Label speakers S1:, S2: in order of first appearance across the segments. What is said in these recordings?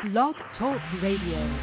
S1: Blog Talk Radio.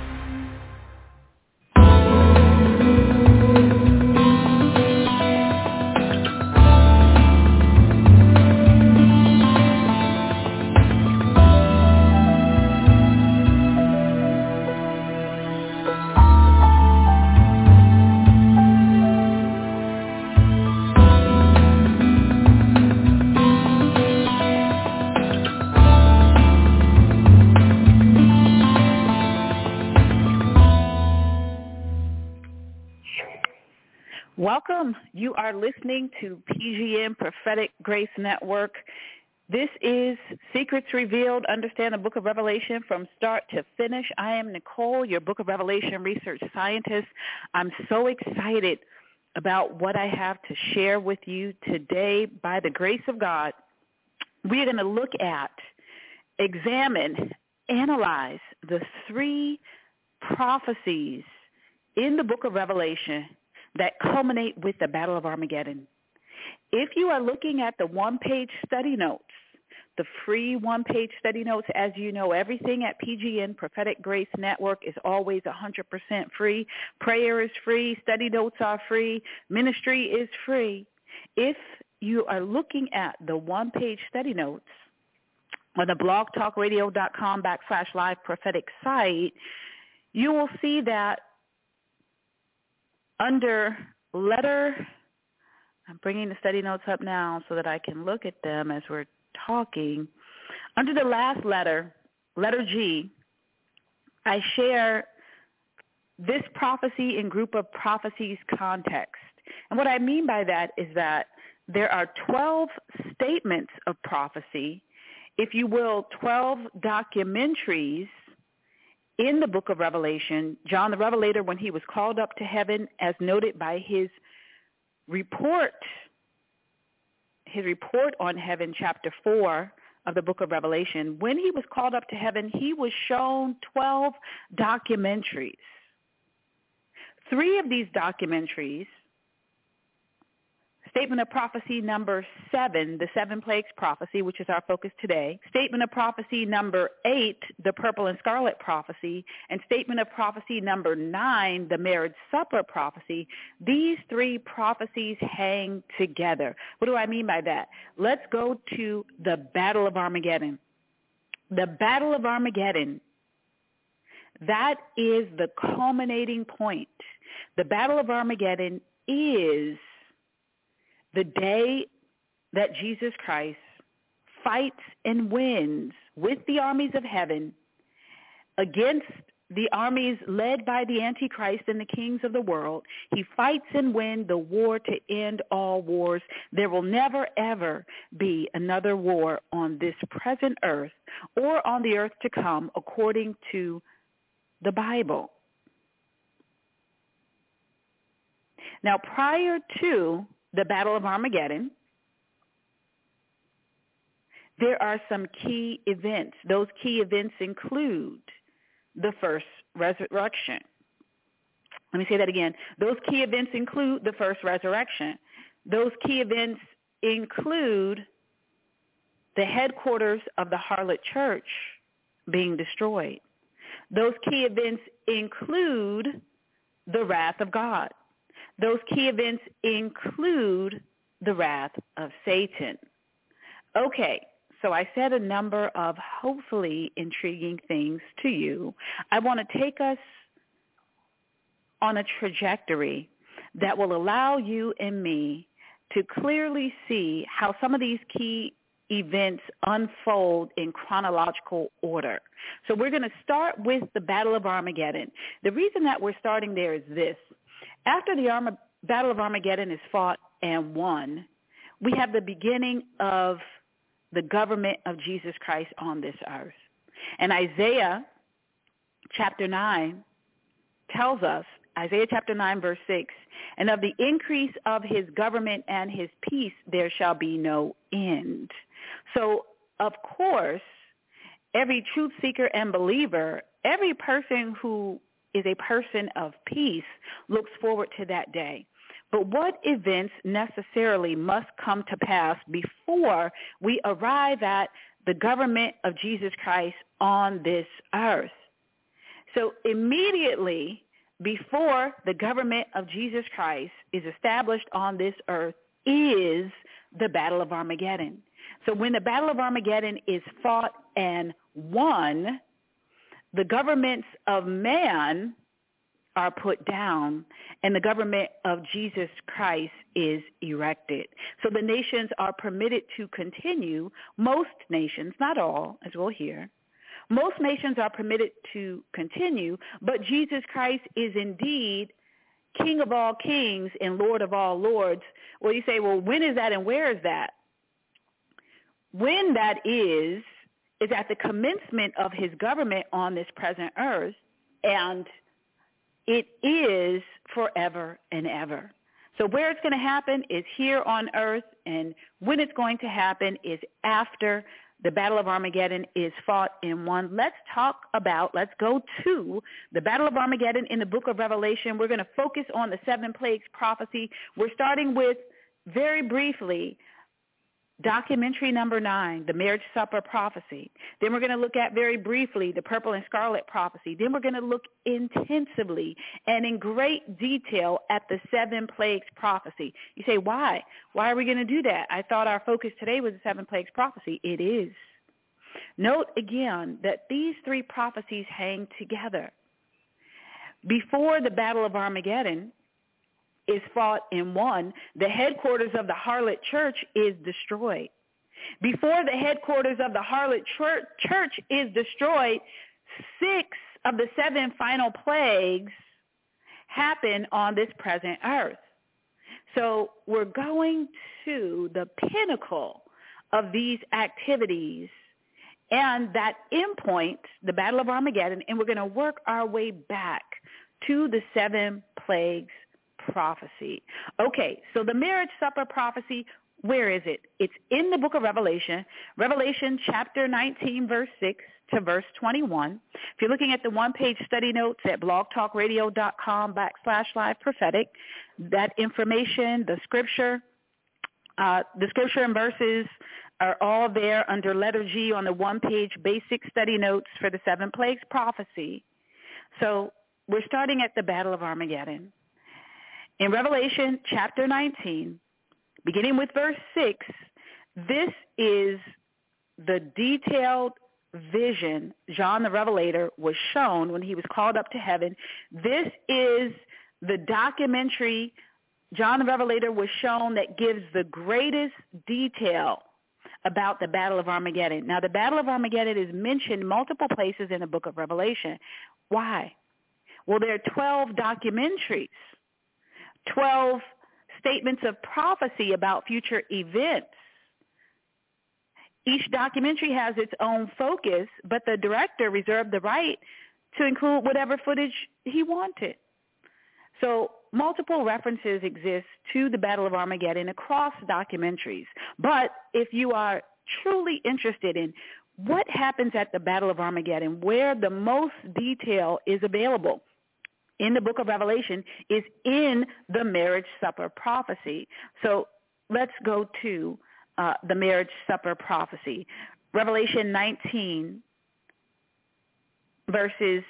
S1: Welcome. You are listening to PGN Prophetic Grace Network. This is Secrets Revealed, Understand the Book of Revelation from Start to Finish. I am Nicole, your Book of Revelation research scientist. I'm so excited about what I have to share with you today. By the grace of God, we're going to look at, examine, analyze the three prophecies in the Book of Revelation that culminate with the Battle of Armageddon. If you are looking at the one-page study notes, the free one-page study notes, as you know, everything at PGN Prophetic Grace Network is always 100% free. Prayer is free. Study notes are free. Ministry is free. If you are looking at the one-page study notes on the blogtalkradio.com/live prophetic site, you will see that under letter, I'm bringing the study notes up now so that I can look at them as we're talking. Under the last letter, letter G, I share this prophecy in group of prophecies context. And what I mean by that is that there are 12 statements of prophecy, if you will, 12 documentaries in the book of Revelation. John the Revelator, when he was called up to heaven, as noted by his report on heaven, chapter 4 of the book of Revelation, when he was called up to heaven, he was shown 12 documentaries. 3 of these documentaries, Statement of Prophecy number 7, the 7 plagues prophecy, which is our focus today. Statement of Prophecy number 8, the purple and scarlet prophecy. And Statement of Prophecy number 9, the marriage supper prophecy. These 3 prophecies hang together. What do I mean by that? Let's go to the Battle of Armageddon. The Battle of Armageddon, that is the culminating point. The Battle of Armageddon is the day that Jesus Christ fights and wins with the armies of heaven against the armies led by the Antichrist and the kings of the world. He fights and wins the war to end all wars. There will never, ever be another war on this present earth or on the earth to come, according to the Bible. Now, prior to the Battle of Armageddon, there are some key events. Those key events include the first resurrection. Let me say that again. Those key events include the first resurrection. Those key events include the headquarters of the harlot church being destroyed. Those key events include the wrath of God. Those key events include the wrath of Satan. Okay, so I said a number of hopefully intriguing things to you. I want to take us on a trajectory that will allow you and me to clearly see how some of these key events unfold in chronological order. So we're going to start with the Battle of Armageddon. The reason that we're starting there is this. After the Battle of Armageddon is fought and won, we have the beginning of the government of Jesus Christ on this earth. And Isaiah chapter 9 tells us, Isaiah chapter 9, verse 6, and of the increase of his government and his peace there shall be no end. So, of course, every truth seeker and believer, every person who is a person of peace, looks forward to that day. But what events necessarily must come to pass before we arrive at the government of Jesus Christ on this earth. So immediately before the government of Jesus Christ is established on this earth is the Battle of Armageddon. So when the Battle of Armageddon is fought and won, the governments of man are put down, and the government of Jesus Christ is erected. So the nations are permitted to continue. Most nations, not all, as we'll hear, most nations are permitted to continue, but Jesus Christ is indeed King of all kings and Lord of all lords. Well, you say, well, when is that and where is that? When that is at the commencement of his government on this present earth, and it is forever and ever. So where it's going to happen is here on earth, and when it's going to happen is after the Battle of Armageddon is fought and won. Let's go to the Battle of Armageddon in the book of Revelation. We're going to focus on the 7 plagues prophecy. We're starting with, very briefly, documentary number 9, the marriage supper prophecy. Then we're going to look at very briefly the purple and scarlet prophecy. Then we're going to look intensively and in great detail at the 7 plagues prophecy. You say, why? Why are we going to do that? I thought our focus today was the 7 plagues prophecy. It is. Note again that these 3 prophecies hang together. Before the Battle of Armageddon is fought and won, the headquarters of the harlot church is destroyed. Before the headquarters of the harlot church is destroyed, 6 of the 7 final plagues happen on this present earth. So we're going to the pinnacle of these activities and that endpoint, the Battle of Armageddon, and we're going to work our way back to the 7 plagues prophecy. Okay, so the marriage supper prophecy, where is it? It's in the book of Revelation, Revelation chapter 19, verse 6 to verse 21. If you're looking at the one-page study notes at blogtalkradio.com/live-prophetic, that information, the scripture and verses are all there under letter G on the one-page basic study notes for the 7 plagues prophecy. So we're starting at the Battle of Armageddon. In Revelation chapter 19, beginning with verse 6, this is the detailed vision John the Revelator was shown when he was called up to heaven. This is the documentary John the Revelator was shown that gives the greatest detail about the Battle of Armageddon. Now, the Battle of Armageddon is mentioned multiple places in the book of Revelation. Why? Well, there are 12 documentaries, 12 statements of prophecy about future events. Each documentary has its own focus, but the director reserved the right to include whatever footage he wanted. So multiple references exist to the Battle of Armageddon across documentaries. But if you are truly interested in what happens at the Battle of Armageddon, where the most detail is available in the book of Revelation is in the marriage supper prophecy. So let's go to the marriage supper prophecy. Revelation 19, verses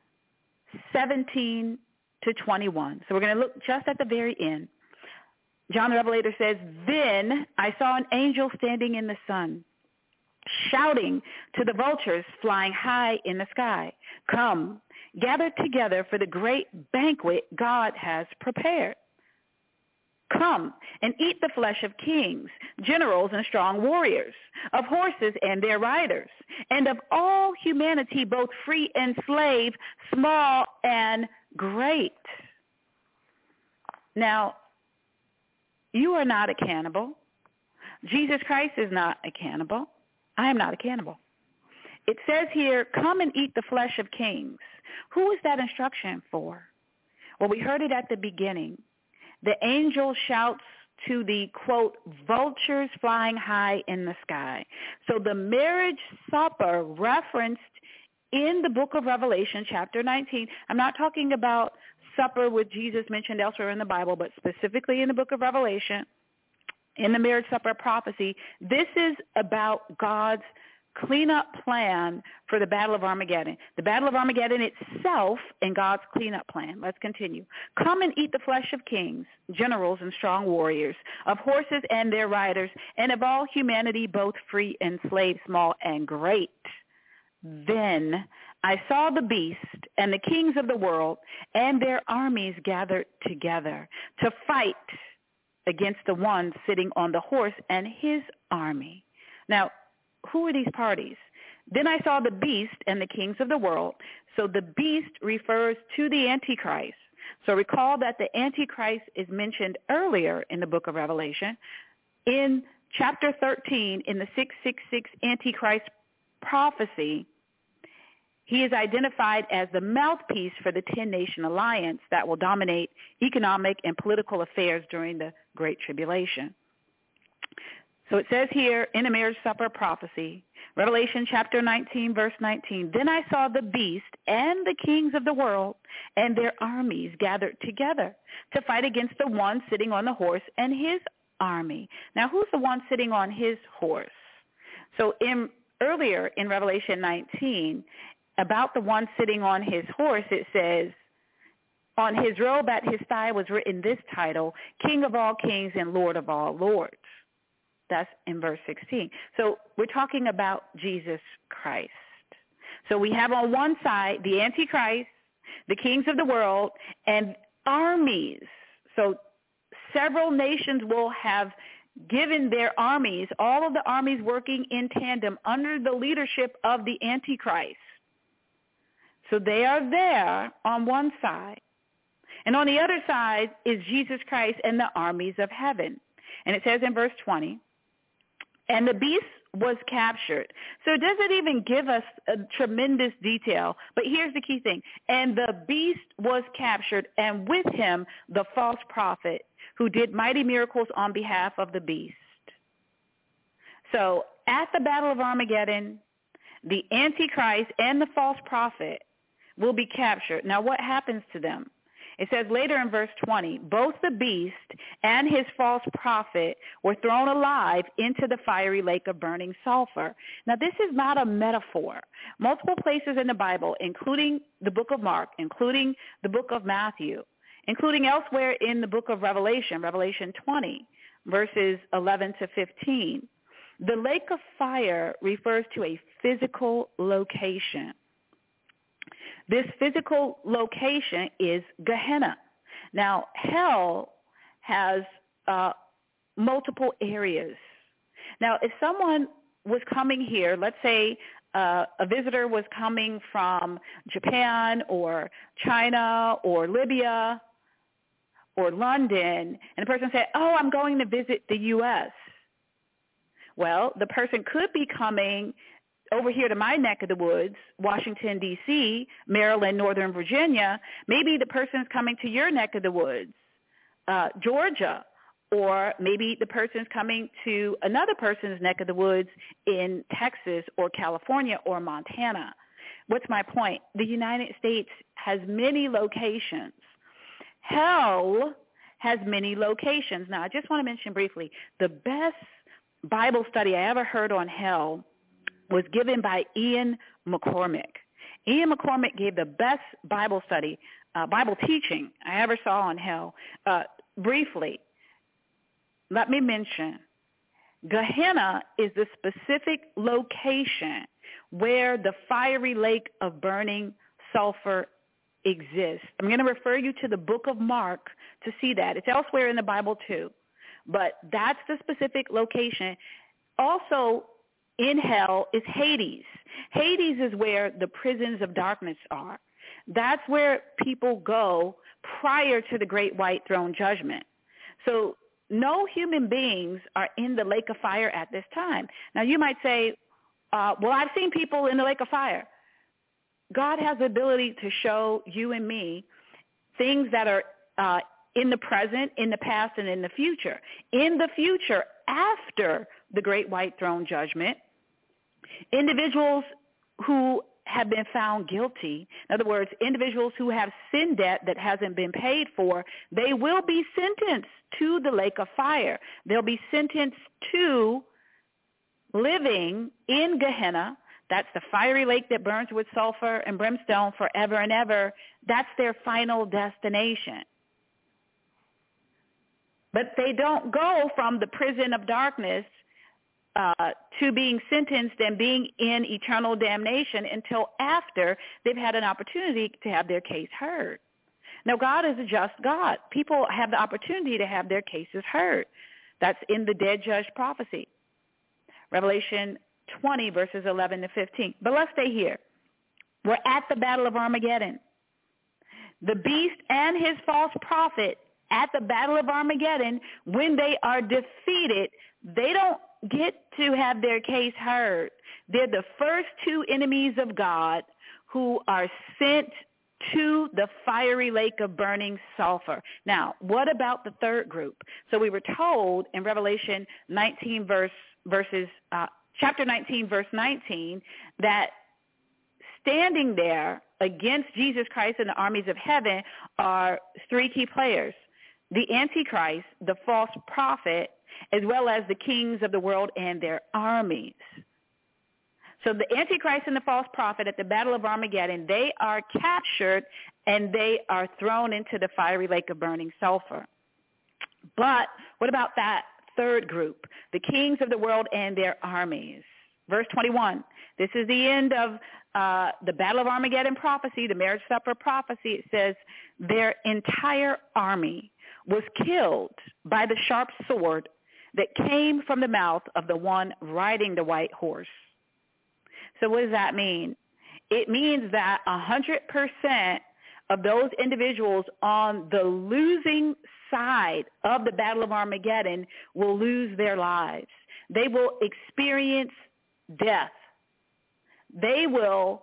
S1: 17 to 21. So we're going to look just at the very end. John the Revelator says, "Then I saw an angel standing in the sun, shouting to the vultures flying high in the sky, 'Come, gather together for the great banquet God has prepared. Come and eat the flesh of kings, generals, and strong warriors, of horses and their riders, and of all humanity, both free and slave, small and great.'" Now, you are not a cannibal. Jesus Christ is not a cannibal. I am not a cannibal. It says here, "Come and eat the flesh of kings." Who is that instruction for? Well, we heard it at the beginning. The angel shouts to the, quote, vultures flying high in the sky. So the marriage supper referenced in the book of Revelation, chapter 19, I'm not talking about supper with Jesus mentioned elsewhere in the Bible, but specifically in the book of Revelation, in the marriage supper prophecy, this is about God's cleanup plan for the Battle of Armageddon. The Battle of Armageddon itself and God's cleanup plan. Let's continue. Come and eat the flesh of kings, generals, and strong warriors, of horses and their riders, and of all humanity, both free and slave, small and great. Then I saw the beast and the kings of the world and their armies gathered together to fight against the one sitting on the horse and his army. Now, who are these parties? Then I saw the beast and the kings of the world. So the beast refers to the Antichrist. So recall that the Antichrist is mentioned earlier in the book of Revelation. In chapter 13, in the 666 Antichrist prophecy, he is identified as the mouthpiece for the 10-nation alliance that will dominate economic and political affairs during the Great Tribulation. So it says here in the marriage supper prophecy, Revelation chapter 19, verse 19, then I saw the beast and the kings of the world and their armies gathered together to fight against the one sitting on the horse and his army. Now, who's the one sitting on his horse? So earlier in Revelation 19, about the one sitting on his horse, it says, on his robe at his thigh was written this title, King of all kings and Lord of all lords. That's in verse 16. So we're talking about Jesus Christ. So we have on one side the Antichrist, the kings of the world, and armies. So several nations will have given their armies, all of the armies working in tandem under the leadership of the Antichrist. So they are there on one side. And on the other side is Jesus Christ and the armies of heaven. And it says in verse 20, and the beast was captured. So it doesn't even give us a tremendous detail. But here's the key thing. And the beast was captured, and with him the false prophet who did mighty miracles on behalf of the beast. So at the Battle of Armageddon, the Antichrist and the false prophet will be captured. Now, what happens to them? It says later in verse 20, both the beast and his false prophet were thrown alive into the fiery lake of burning sulfur. Now, this is not a metaphor. Multiple places in the Bible, including the book of Mark, including the book of Matthew, including elsewhere in the book of Revelation, Revelation 20, verses 11 to 15, the lake of fire refers to a physical location. This physical location is Gehenna. Now, hell has multiple areas. Now, if someone was coming here, let's say a visitor was coming from Japan or China or Libya or London, and the person said, oh, I'm going to visit the U.S. Well, the person could be coming over here to my neck of the woods, Washington, D.C., Maryland, Northern Virginia. Maybe the person's coming to your neck of the woods, Georgia, or maybe the person's coming to another person's neck of the woods in Texas or California or Montana. What's my point? The United States has many locations. Hell has many locations. Now, I just want to mention briefly, the best Bible study I ever heard on hell was given by Ian McCormick. Ian McCormick gave the best Bible study, Bible teaching I ever saw on hell. Briefly, let me mention, Gehenna is the specific location where the fiery lake of burning sulfur exists. I'm going to refer you to the book of Mark to see that. It's elsewhere in the Bible too, but that's the specific location. Also, in hell is Hades. Hades is where the prisons of darkness are. That's where people go prior to the great white throne judgment. So no human beings are in the lake of fire at this time. Now you might say, well, I've seen people in the lake of fire. God has the ability to show you and me things that are in the present, in the past, and in the future. In the future, after the great white throne judgment, individuals who have been found guilty, in other words, individuals who have sin debt that hasn't been paid for, they will be sentenced to the lake of fire. They'll be sentenced to living in Gehenna. That's the fiery lake that burns with sulfur and brimstone forever and ever. That's their final destination. But they don't go from the prison of darkness to being sentenced and being in eternal damnation until after they've had an opportunity to have their case heard. Now, God is a just God. People have the opportunity to have their cases heard. That's in the dead judge prophecy, Revelation 20, verses 11 to 15. But let's stay here. We're at the Battle of Armageddon. The beast and his false prophet at the Battle of Armageddon, when they are defeated, they don't get to have their case heard. They're the first two enemies of God who are sent to the fiery lake of burning sulfur. Now, what about the third group? So we were told in Revelation 19 chapter 19, verse 19, that standing there against Jesus Christ and the armies of heaven are three key players: the Antichrist, the false prophet, as well as the kings of the world and their armies. So the Antichrist and the false prophet at the Battle of Armageddon, they are captured and they are thrown into the fiery lake of burning sulfur. But what about that third group, the kings of the world and their armies? Verse 21, this is the end of the Battle of Armageddon prophecy, the marriage supper prophecy. It says their entire army was killed by the sharp sword that came from the mouth of the one riding the white horse. So what does that mean? It means that 100% of those individuals on the losing side of the Battle of Armageddon will lose their lives. They will experience death. They will,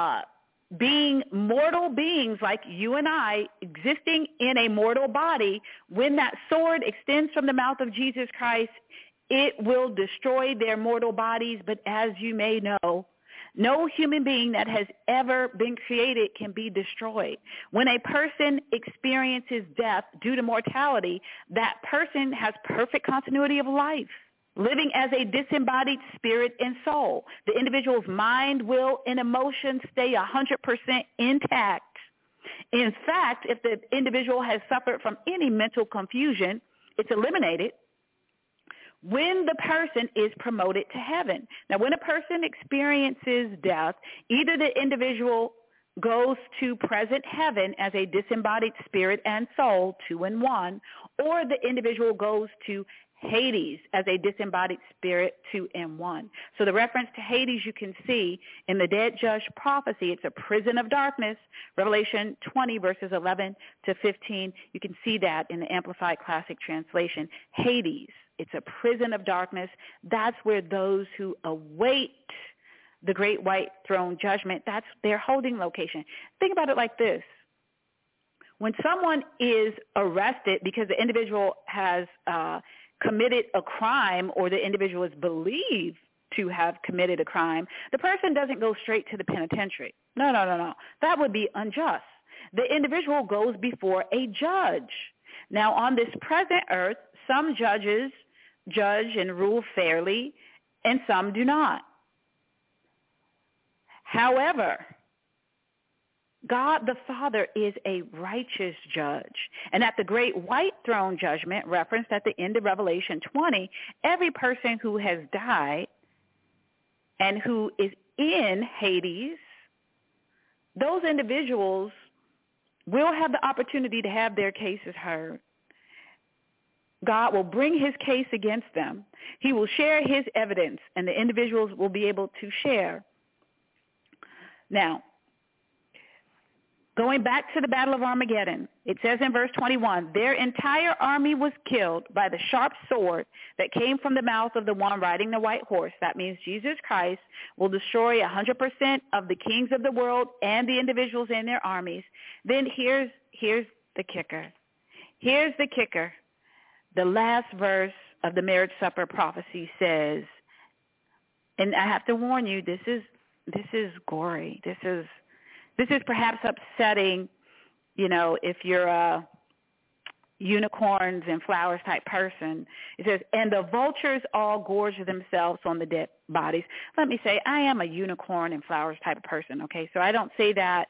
S1: being mortal beings like you and I, existing in a mortal body, when that sword extends from the mouth of Jesus Christ, it will destroy their mortal bodies. But as you may know, no human being that has ever been created can be destroyed. When a person experiences death due to mortality, that person has perfect continuity of life, living as a disembodied spirit and soul. The individual's mind, will, and emotions stay 100% intact. In fact, if the individual has suffered from any mental confusion, it's eliminated when the person is promoted to heaven. Now, when a person experiences death, either the individual goes to present heaven as a disembodied spirit and soul, 2 in 1, or the individual goes to Hades as a disembodied spirit, 2 in 1. So the reference to Hades you can see in the dead judge prophecy. It's a prison of darkness, Revelation 20, verses 11 to 15. You can see that in the Amplified Classic Translation. Hades, it's a prison of darkness. That's where those who await the great white throne judgment, that's their holding location. Think about it like this. When someone is arrested because the individual has committed a crime, or the individual is believed to have committed a crime, the person doesn't go straight to the penitentiary. No. That would be unjust. The individual goes before a judge. Now, on this present earth, some judges judge and rule fairly, and some do not. However, God the Father is a righteous judge. And at the great white throne judgment referenced at the end of Revelation 20, every person who has died and who is in Hades, those individuals will have the opportunity to have their cases heard. God will bring his case against them. He will share his evidence, and the individuals will be able to share. Now, going back to the Battle of Armageddon, it says in verse 21, their entire army was killed by the sharp sword that came from the mouth of the one riding the white horse. That means Jesus Christ will destroy 100% of the kings of the world and the individuals in their armies. Then here's the kicker. Here's the kicker. The last verse of the marriage supper prophecy says, and I have to warn you, this is gory. This is perhaps upsetting, if you're unicorns and flowers type person. It says, and the vultures all gorge themselves on the dead bodies. Let me say, I am a unicorn and flowers type of person, okay? So I don't say that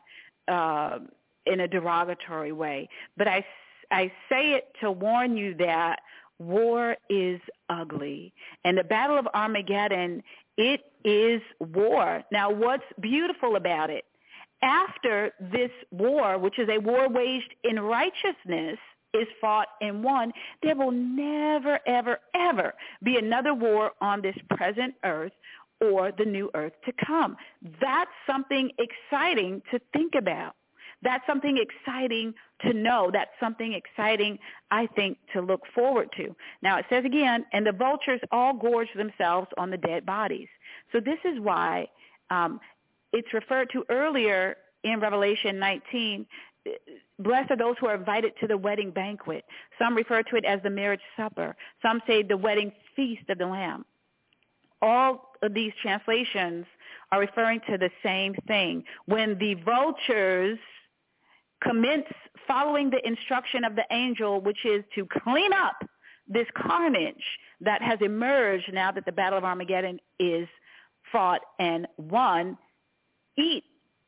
S1: in a derogatory way, but I say it to warn you that war is ugly. And the Battle of Armageddon, it is war. Now, what's beautiful about it? After this war, which is a war waged in righteousness, is fought and won, there will never, ever, ever be another war on this present earth or the new earth to come. That's something exciting to think about. That's something exciting to know. That's something exciting, I think, to look forward to. Now, it says again, and the vultures all gorge themselves on the dead bodies. So this is why it's referred to earlier in Revelation 19, blessed are those who are invited to the wedding banquet. Some refer to it as the marriage supper. Some say the wedding feast of the Lamb. All of these translations are referring to the same thing. When the vultures commence following the instruction of the angel, which is to clean up this carnage that has emerged now that the Battle of Armageddon is fought and won, eat.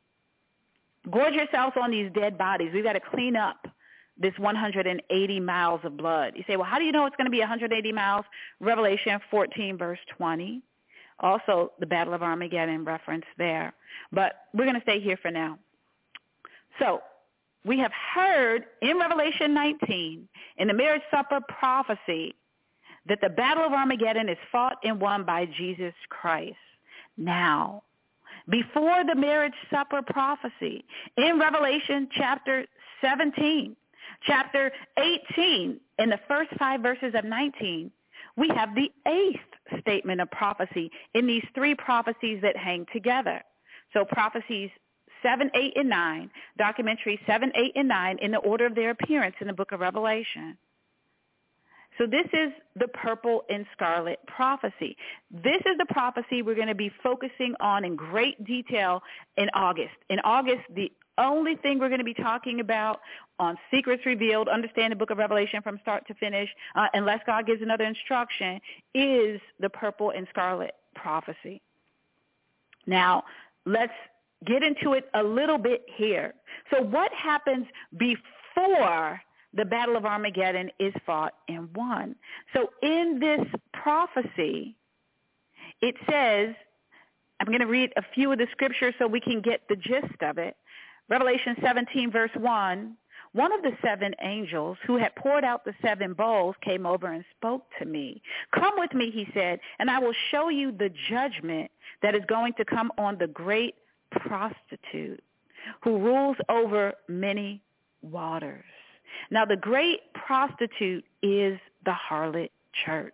S1: Gorge yourselves on these dead bodies. We've got to clean up this 180 miles of blood. You say, well, how do you know it's going to be 180 miles? Revelation 14, verse 20. Also, the Battle of Armageddon reference there. But we're going to stay here for now. So we have heard in Revelation 19, in the marriage supper prophecy, that the Battle of Armageddon is fought and won by Jesus Christ. Now, before the marriage supper prophecy, in Revelation chapter 17, chapter 18, in the first 5 verses of 19, we have the 8th statement of prophecy in these 3 prophecies that hang together. So prophecies 7, 8, and 9, documentary 7, 8, and 9 in the order of their appearance in the book of Revelation. So this is the purple and scarlet prophecy. This is the prophecy we're going to be focusing on in great detail in August. In August, the only thing we're going to be talking about on Secrets Revealed, understand the book of Revelation from start to finish, unless God gives another instruction, is the purple and scarlet prophecy. Now, let's get into it a little bit here. So what happens before the Battle of Armageddon is fought and won? So in this prophecy, it says, I'm going to read a few of the scriptures so we can get the gist of it. Revelation 17, verse 1, one of the 7 angels who had poured out the 7 bowls came over and spoke to me. Come with me, he said, and I will show you the judgment that is going to come on the great prostitute who rules over many waters. Now, the great prostitute is the harlot church.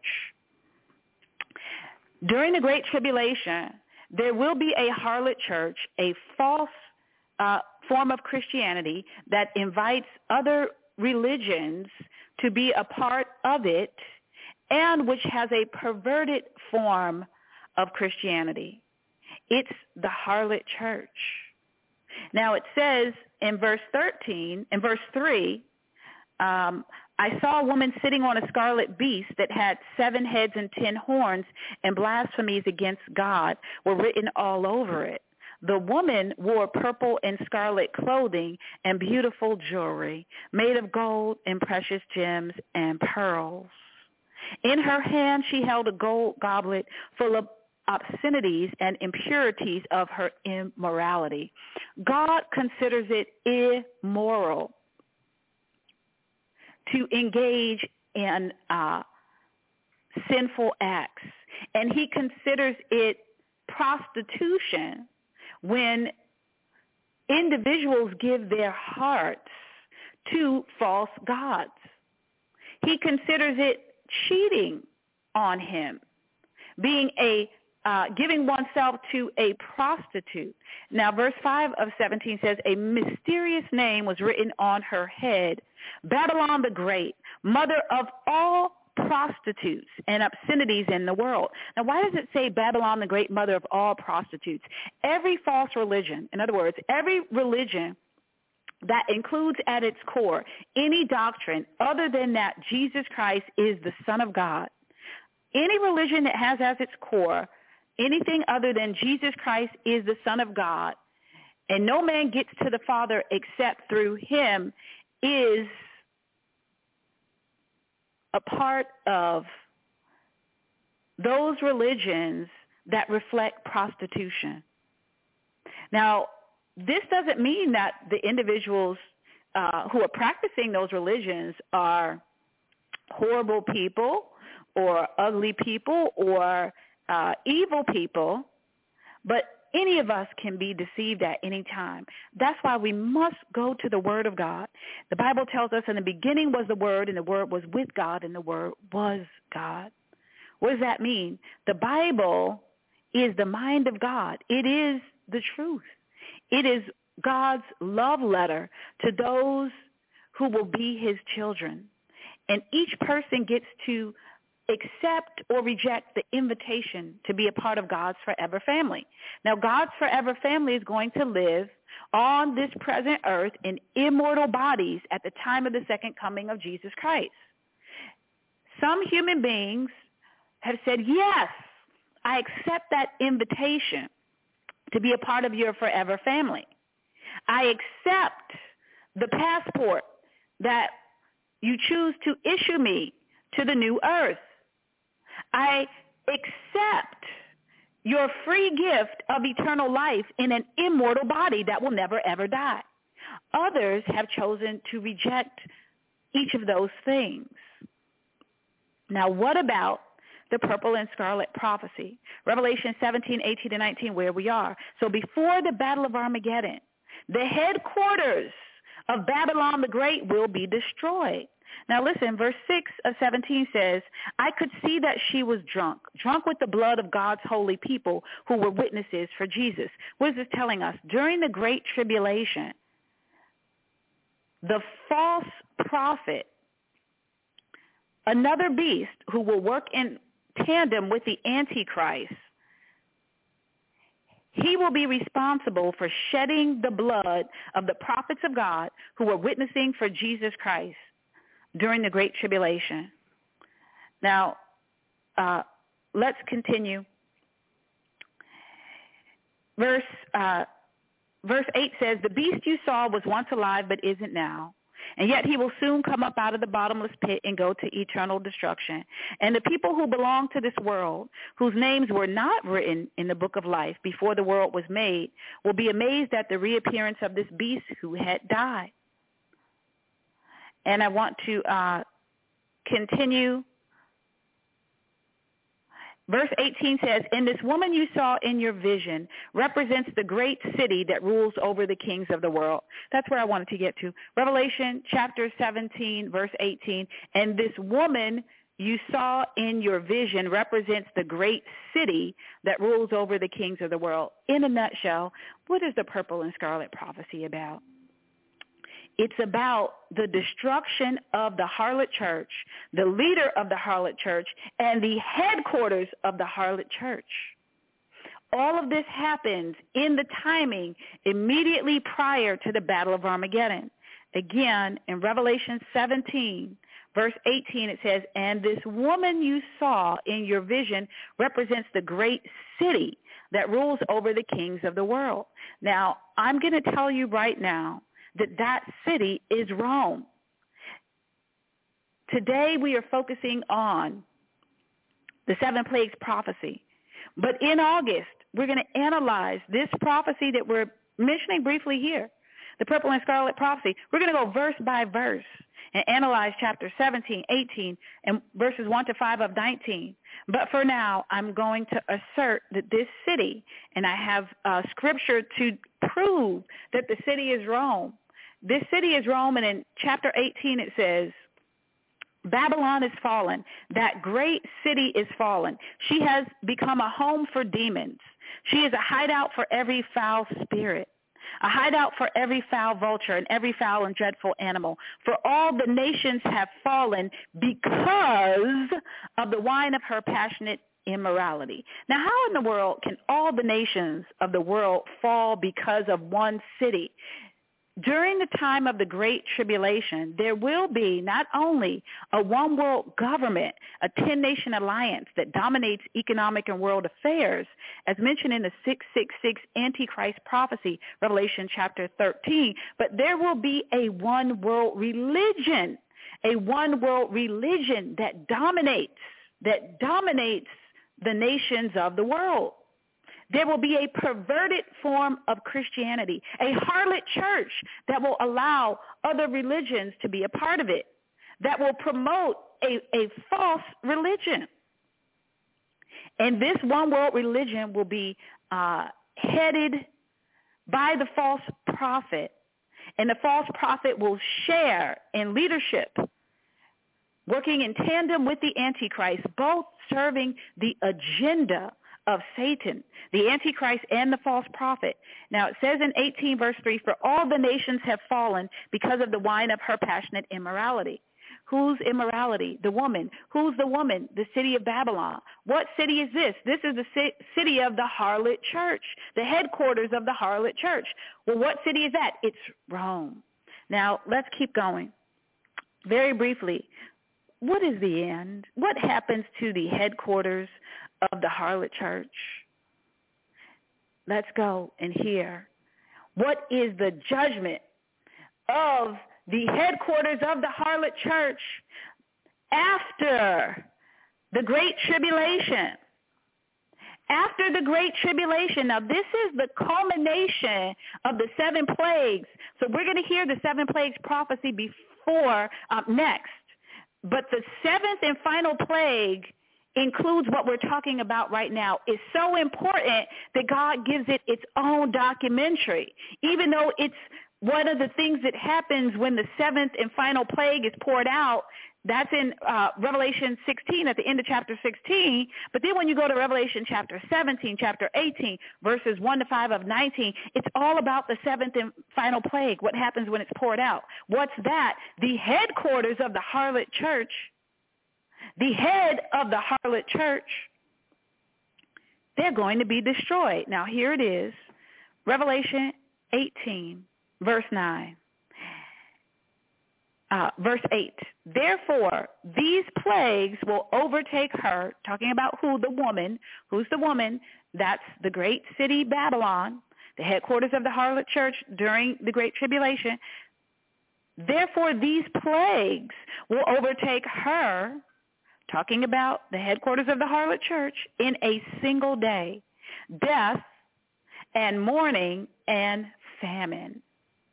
S1: During the Great Tribulation, there will be a harlot church, a false form of Christianity that invites other religions to be a part of it, and which has a perverted form of Christianity. It's the harlot church. Now, it says in verse 3, I saw a woman sitting on a scarlet beast that had 7 heads and 10 horns, and blasphemies against God were written all over it. The woman wore purple and scarlet clothing and beautiful jewelry made of gold and precious gems and pearls. In her hand she held a gold goblet full of obscenities and impurities of her immorality. God considers it immoral to engage in sinful acts, and he considers it prostitution when individuals give their hearts to false gods. He considers it cheating on him, being giving oneself to a prostitute. Now, verse 5 of 17 says, a mysterious name was written on her head, Babylon the Great, mother of all prostitutes and obscenities in the world. Now, why does it say Babylon the Great, mother of all prostitutes? Every false religion, in other words, every religion that includes at its core any doctrine other than that Jesus Christ is the Son of God. Any religion that has as its core anything other than Jesus Christ is the Son of God, and no man gets to the Father except through him, is a part of those religions that reflect prostitution. Now, this doesn't mean that the individuals who are practicing those religions are horrible people or ugly people or evil people, but any of us can be deceived at any time. That's why we must go to the Word of God. The Bible tells us in the beginning was the Word, and the Word was with God, and the Word was God. What does that mean? The Bible is the mind of God. It is the truth. It is God's love letter to those who will be his children. And each person gets to accept or reject the invitation to be a part of God's forever family. Now, God's forever family is going to live on this present earth in immortal bodies at the time of the second coming of Jesus Christ. Some human beings have said, yes, I accept that invitation to be a part of your forever family. I accept the passport that you choose to issue me to the new earth. I accept your free gift of eternal life in an immortal body that will never, ever die. Others have chosen to reject each of those things. Now, what about the purple and scarlet prophecy? Revelation 17, 18, and 19, where we are. So before the battle of Armageddon, the headquarters of Babylon the Great will be destroyed. Now listen, verse 6 of 17 says, I could see that she was drunk with the blood of God's holy people who were witnesses for Jesus. What is this telling us? During the Great Tribulation, the false prophet, another beast who will work in tandem with the Antichrist, he will be responsible for shedding the blood of the prophets of God who were witnessing for Jesus Christ during the Great Tribulation. Now, let's continue. Verse 8 says, the beast you saw was once alive but isn't now. And yet he will soon come up out of the bottomless pit and go to eternal destruction. And the people who belong to this world, whose names were not written in the book of life before the world was made, will be amazed at the reappearance of this beast who had died. And I want to continue. Verse 18 says, and this woman you saw in your vision represents the great city that rules over the kings of the world. That's where I wanted to get to. Revelation chapter 17, verse 18, and this woman you saw in your vision represents the great city that rules over the kings of the world. In a nutshell, what is the purple and scarlet prophecy about? It's about the destruction of the harlot church, the leader of the harlot church, and the headquarters of the harlot church. All of this happens in the timing immediately prior to the Battle of Armageddon. Again, in Revelation 17, verse 18, it says, and this woman you saw in your vision represents the great city that rules over the kings of the world. Now, I'm going to tell you right now, that city is Rome. Today we are focusing on the 7 plagues prophecy. But in August, we're going to analyze this prophecy that we're mentioning briefly here, the purple and scarlet prophecy. We're going to go verse by verse and analyze chapter 17, 18, and verses 1 to 5 of 19. But for now, I'm going to assert that this city, and I have scripture to prove that the city is Rome. This city is Rome, and in chapter 18 it says, Babylon is fallen. That great city is fallen. She has become a home for demons. She is a hideout for every foul spirit, a hideout for every foul vulture and every foul and dreadful animal. For all the nations have fallen because of the wine of her passionate immorality. Now, how in the world can all the nations of the world fall because of one city? during the time of the Great Tribulation, there will be not only a one-world government, a 10-nation alliance that dominates economic and world affairs, as mentioned in the 666 Antichrist prophecy, Revelation chapter 13, but there will be a one-world religion that dominates the nations of the world. There will be a perverted form of Christianity, a harlot church that will allow other religions to be a part of it, that will promote a false religion. And this one world religion will be headed by the false prophet, and the false prophet will share in leadership, working in tandem with the Antichrist, both serving the agenda of Satan, the Antichrist and the false prophet. Now it says in 18 verse 3, for all the nations have fallen because of the wine of her passionate immorality. Whose immorality? The woman. Who's the woman? The city of Babylon. What city is this? This is the city of the harlot church, the headquarters of the harlot church. Well, what city is that? It's Rome. Now let's keep going. Very briefly, what is the end? What happens to the headquarters of the harlot church? Let's go and hear. What is the judgment of the headquarters of the harlot church after the Great Tribulation? After the Great Tribulation. Now, this is the culmination of the 7 plagues. So we're going to hear the 7 plagues prophecy before next. But the 7th and final plague includes what we're talking about right now. It's so important that God gives it its own documentary, even though it's one of the things that happens when the 7th and final plague is poured out. That's in Revelation 16 at the end of chapter 16. But then when you go to Revelation chapter 17, chapter 18, verses 1 to 5 of 19, it's all about the 7th and final plague, what happens when it's poured out. What's that? The headquarters of the harlot church, the head of the harlot church, they're going to be destroyed. Now here it is, Revelation 18, verse 9. Verse 8, therefore, these plagues will overtake her, talking about who? The woman. Who's the woman? That's the great city Babylon, the headquarters of the harlot church during the Great Tribulation. Therefore, these plagues will overtake her, talking about the headquarters of the harlot church, in a single day, death and mourning and famine.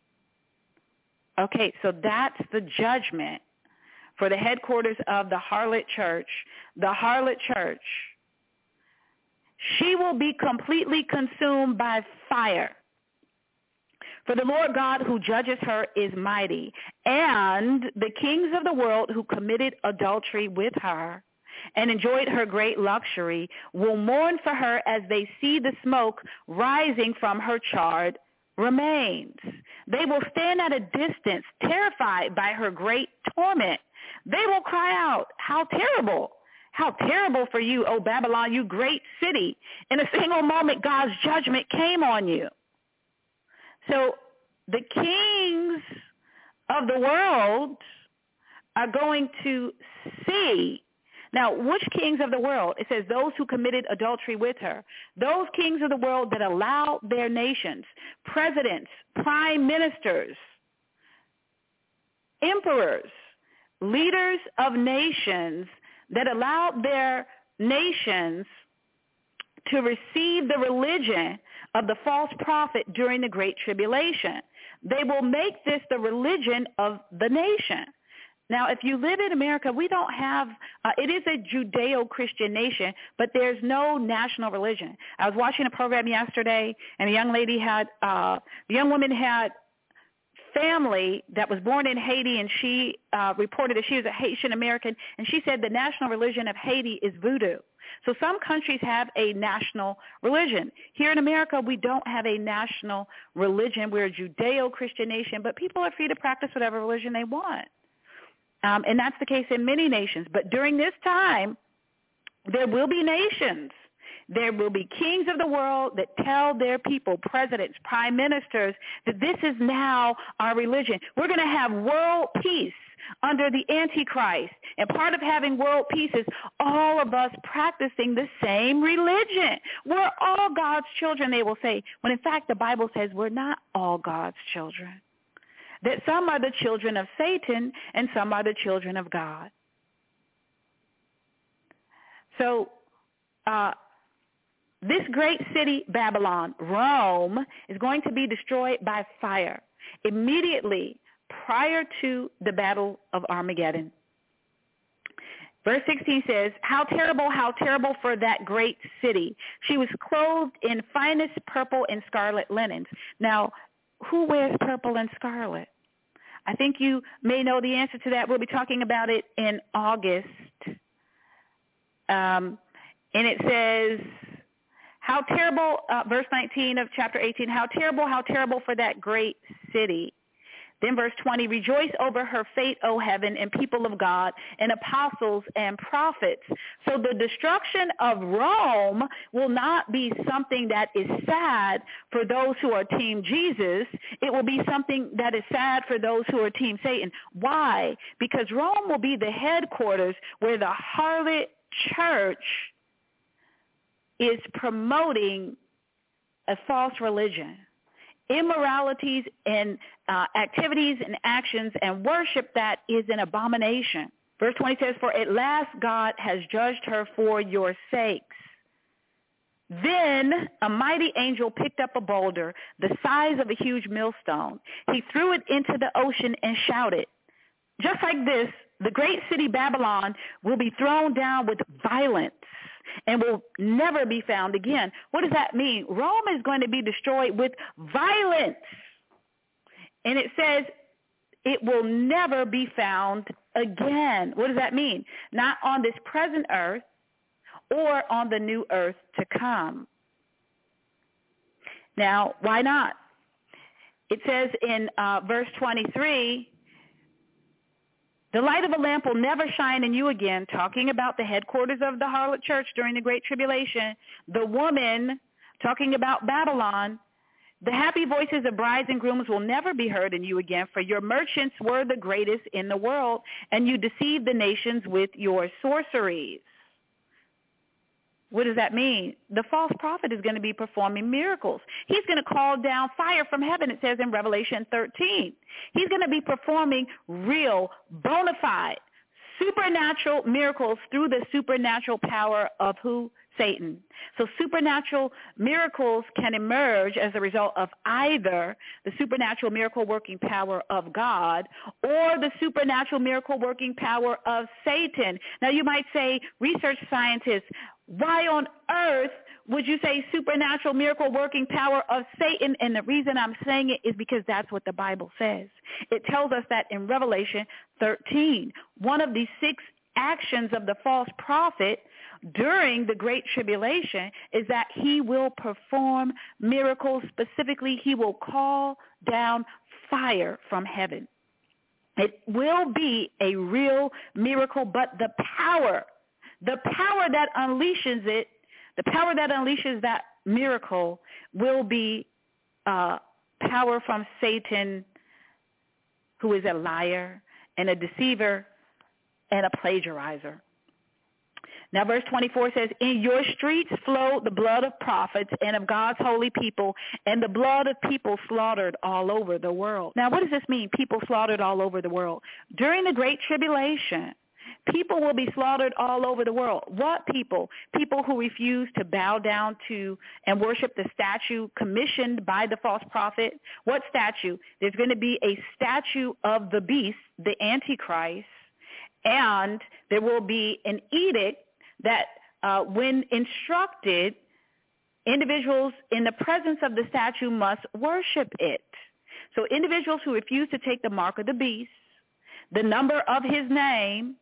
S1: Okay, so that's the judgment for the headquarters of the harlot church. The harlot church, she will be completely consumed by fire. For the Lord God who judges her is mighty, and the kings of the world who committed adultery with her and enjoyed her great luxury will mourn for her as they see the smoke rising from her charred remains. They will stand at a distance, terrified by her great torment. They will cry out, how terrible for you, O Babylon, you great city. In a single moment, God's judgment came on you. So the kings of the world are going to see. Now, which kings of the world? It says those who committed adultery with her. Those kings of the world that allowed their nations, presidents, prime ministers, emperors, leaders of nations that allowed their nations to receive the religion of the false prophet during the Great Tribulation. They will make this the religion of the nation. Now, if you live in America, we don't have, it is a Judeo-Christian nation, but there's no national religion. I was watching a program yesterday, and a young lady had, the young woman had family that was born in Haiti, and she reported that she was a Haitian American, and she said the national religion of Haiti is voodoo. So some countries have a national religion. Here in America, we don't have a national religion. We're a Judeo-Christian nation, but people are free to practice whatever religion they want. And that's the case in many nations. But during this time, there will be nations There will be kings of the world that tell their people, presidents, prime ministers, that this is now our religion. We're going to have world peace under the Antichrist. And part of having world peace is all of us practicing the same religion. We're all God's children, they will say, when in fact the Bible says we're not all God's children. That some are the children of Satan and some are the children of God. So this great city, Babylon, Rome, is going to be destroyed by fire immediately prior to the Battle of Armageddon. Verse 16 says, how terrible for that great city. She was clothed in finest purple and scarlet linens. Now, who wears purple and scarlet? I think you may know the answer to that. We'll be talking about it in August. And it says, how terrible, verse 19 of chapter 18, how terrible for that great city. Then verse 20, rejoice over her fate, O heaven, and people of God, and apostles and prophets. So the destruction of Rome will not be something that is sad for those who are Team Jesus. It will be something that is sad for those who are Team Satan. Why? Because Rome will be the headquarters where the harlot church is promoting a false religion. Immoralities and activities and actions and worship that is an abomination. Verse 20 says, for at last God has judged her for your sakes. Then a mighty angel picked up a boulder the size of a huge millstone. He threw it into the ocean and shouted, just like this, the great city Babylon will be thrown down with violence and will never be found again. What does that mean? Rome is going to be destroyed with violence. And it says it will never be found again. What does that mean? Not on this present earth or on the new earth to come. Now, why not? It says in verse 23, the light of a lamp will never shine in you again, talking about the headquarters of the harlot church during the Great Tribulation. The woman, talking about Babylon, the happy voices of brides and grooms will never be heard in you again, for your merchants were the greatest in the world, and you deceived the nations with your sorceries. What does that mean? The false prophet is going to be performing miracles. He's going to call down fire from heaven, it says in Revelation 13. He's going to be performing real, bona fide, supernatural miracles through the supernatural power of who? Satan. So supernatural miracles can emerge as a result of either the supernatural miracle working power of God or the supernatural miracle working power of Satan. Now you might say, research scientists, why on earth would you say supernatural miracle working power of Satan? And the reason I'm saying it is because that's what the Bible says. It tells us that in Revelation 13, one of the 6 actions of the false prophet during the Great Tribulation is that he will perform miracles. Specifically, he will call down fire from heaven. It will be a real miracle, but the power that unleashes it, the power that unleashes that miracle will be power from Satan, who is a liar and a deceiver and a plagiarizer. Now, verse 24 says, in your streets flow the blood of prophets and of God's holy people, and the blood of people slaughtered all over the world. Now, what does this mean, people slaughtered all over the world? During the Great Tribulation, people will be slaughtered all over the world. What people? People who refuse to bow down to and worship the statue commissioned by the false prophet. What statue? There's going to be a statue of the beast, the Antichrist, and there will be an edict that when instructed, individuals in the presence of the statue must worship it. So individuals who refuse to take the mark of the beast, the number of his name,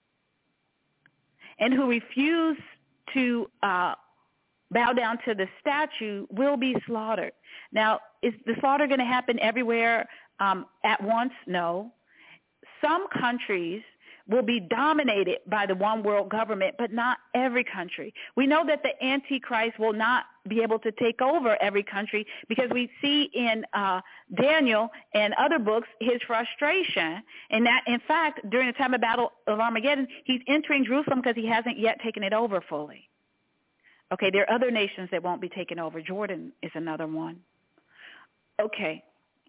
S1: and who refuse to bow down to the statue will be slaughtered. Now, is the slaughter going to happen everywhere at once? No. Some countries will be dominated by the one world government, but not every country. We know that the Antichrist will not be able to take over every country because we see in Daniel and other books his frustration, and that, in fact, during the time of Battle of Armageddon, he's entering Jerusalem because he hasn't yet taken it over fully. Okay, there are other nations that won't be taken over. Jordan is another one. Okay.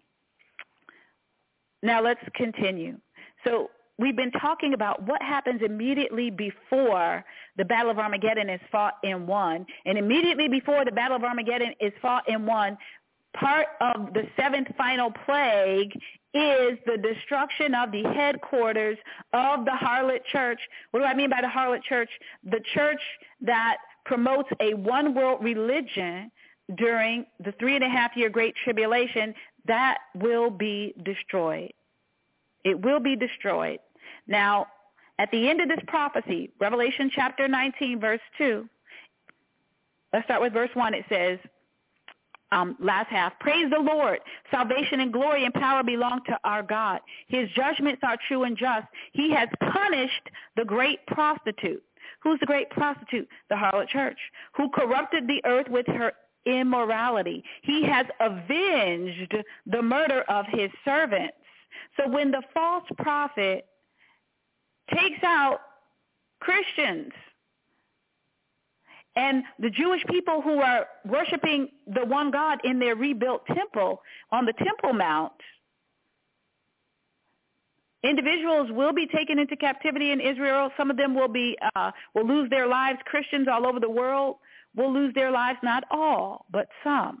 S1: Now let's continue. So we've been talking about what happens immediately before the Battle of Armageddon is fought and won. And immediately before the Battle of Armageddon is fought and won, part of the seventh final plague is the destruction of the headquarters of the harlot church. What do I mean by the harlot church? The church that promotes a one-world religion during the 3.5-year Great Tribulation. That will be destroyed. It will be destroyed. Now, at the end of this prophecy, Revelation chapter 19, verse 2, let's start with verse 1. It says, last half, praise the Lord. Salvation and glory and power belong to our God. His judgments are true and just. He has punished the great prostitute. Who's the great prostitute? The harlot church, who corrupted the earth with her immorality. He has avenged the murder of his servants. So when the false prophet takes out Christians and the Jewish people who are worshiping the one God in their rebuilt temple on the Temple Mount, individuals will be taken into captivity in Israel. Some of them will lose their lives. Christians all over the world will lose their lives, not all, but some.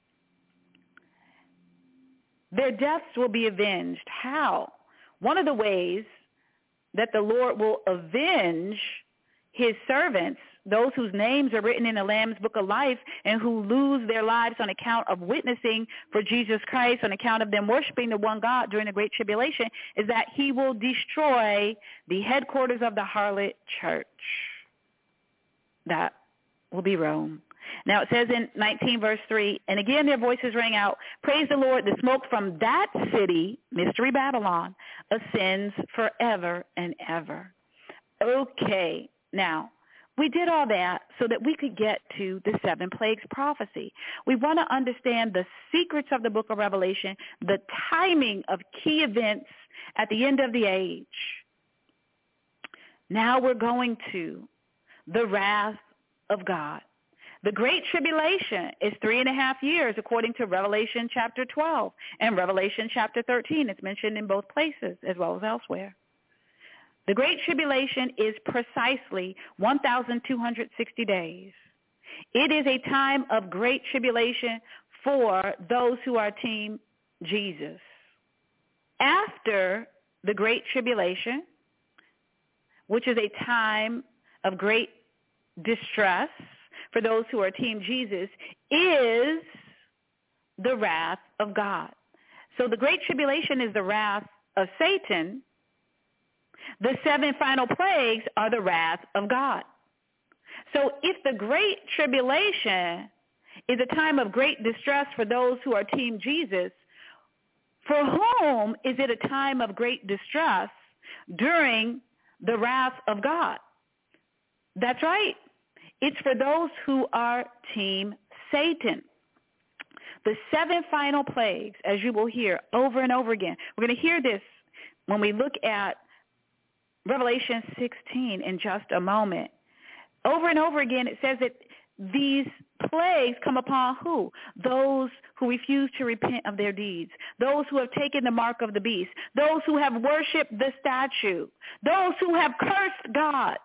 S1: Their deaths will be avenged. How? One of the ways that the Lord will avenge his servants, those whose names are written in the Lamb's Book of Life and who lose their lives on account of witnessing for Jesus Christ, on account of them worshiping the one God during the Great Tribulation, is that he will destroy the headquarters of the harlot church. That will be Rome. Now it says in 19 verse 3, and again their voices rang out, praise the Lord, the smoke from that city, Mystery Babylon, ascends forever and ever. Okay, now we did all that so that we could get to the 7 plagues prophecy. We want to understand the secrets of the book of Revelation, the timing of key events at the end of the age. Now we're going to the wrath of God. The Great Tribulation is 3.5 years, according to Revelation chapter 12 and Revelation chapter 13. It's mentioned in both places as well as elsewhere. The Great Tribulation is precisely 1,260 days. It is a time of great tribulation for those who are Team Jesus. After the Great Tribulation, which is a time of great distress for those who are Team Jesus, is the wrath of God. So the Great Tribulation is the wrath of Satan. The 7 final plagues are the wrath of God. So if the Great Tribulation is a time of great distress for those who are Team Jesus, for whom is it a time of great distress during the wrath of God? That's right. It's for those who are Team Satan. The 7 final plagues, as you will hear over and over again. We're going to hear this when we look at Revelation 16 in just a moment. Over and over again, it says that these plagues come upon who? Those who refuse to repent of their deeds, those who have taken the mark of the beast, those who have worshipped the statue, those who have cursed God.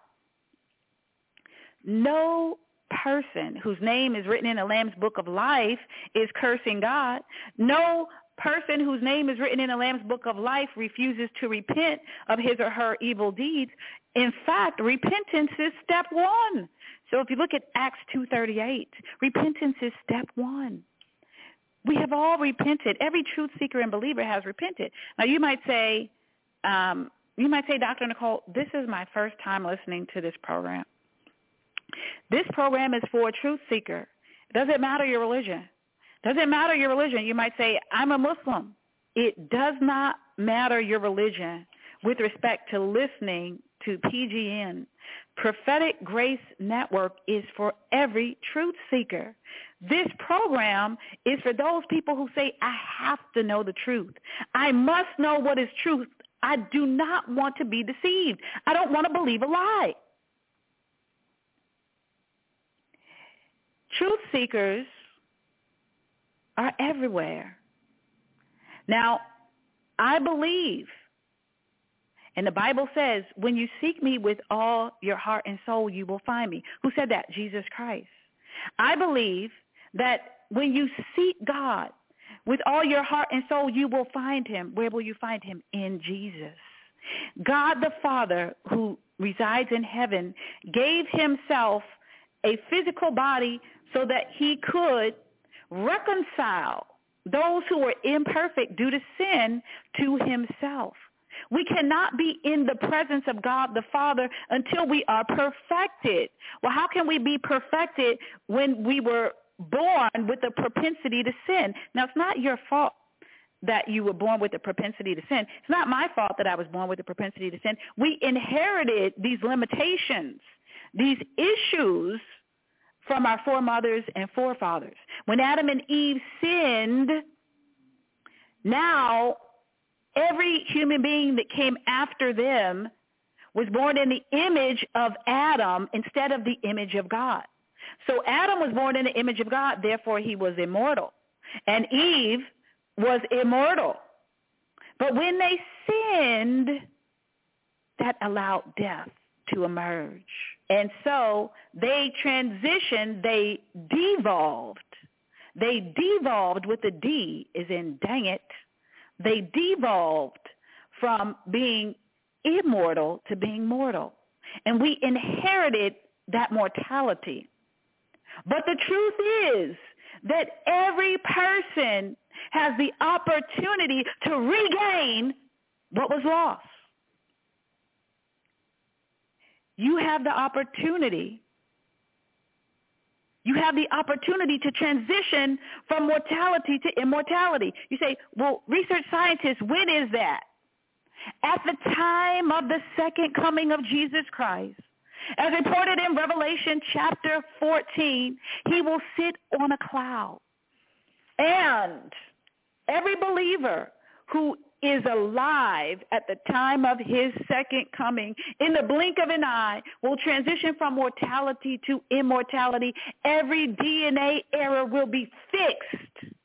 S1: No person whose name is written in the Lamb's Book of Life is cursing God. No person whose name is written in the Lamb's Book of Life refuses to repent of his or her evil deeds. In fact, repentance is step 1. So if you look at Acts 2:38, repentance is step 1. We have all repented. Every truth seeker and believer has repented. Now you might say, Dr. Nicole, this is my first time listening to this program. This program is for a truth seeker. It doesn't matter your religion. Doesn't matter your religion. You might say, I'm a Muslim. It does not matter your religion. with respect to listening to PGN. Prophetic Grace Network is for every truth seeker. This program is for those people who say, I have to know the truth. I must know what is truth. I do not want to be deceived. I don't want to believe a lie. Truth seekers are everywhere. Now, I believe, and the Bible says, when you seek me with all your heart and soul, you will find me. Who said that? Jesus Christ. I believe that when you seek God with all your heart and soul, you will find him. Where will you find him? In Jesus. God the Father, who resides in heaven, gave himself a physical body so that he could reconcile those who were imperfect due to sin to himself. We cannot be in the presence of God the Father until we are perfected. Well, how can we be perfected when we were born with the propensity to sin? Now, it's not your fault that you were born with the propensity to sin. It's not my fault that I was born with the propensity to sin. We inherited these limitations, these issues from our foremothers and forefathers. When Adam and Eve sinned, now every human being that came after them was born in the image of Adam instead of the image of God. So Adam was born in the image of God, therefore he was immortal. And Eve was immortal. But when they sinned, that allowed death to emerge. And so they transitioned, they devolved. They devolved with the D as in dang it. They devolved from being immortal to being mortal. And we inherited that mortality. But the truth is that every person has the opportunity to regain what was lost. You have the opportunity. You have the opportunity to transition from mortality to immortality. You say, well, research scientists, when is that? At the time of the second coming of Jesus Christ. As reported in Revelation chapter 14, he will sit on a cloud. And every believer who is alive at the time of his second coming, in the blink of an eye, will transition from mortality to immortality. Every DNA error will be fixed.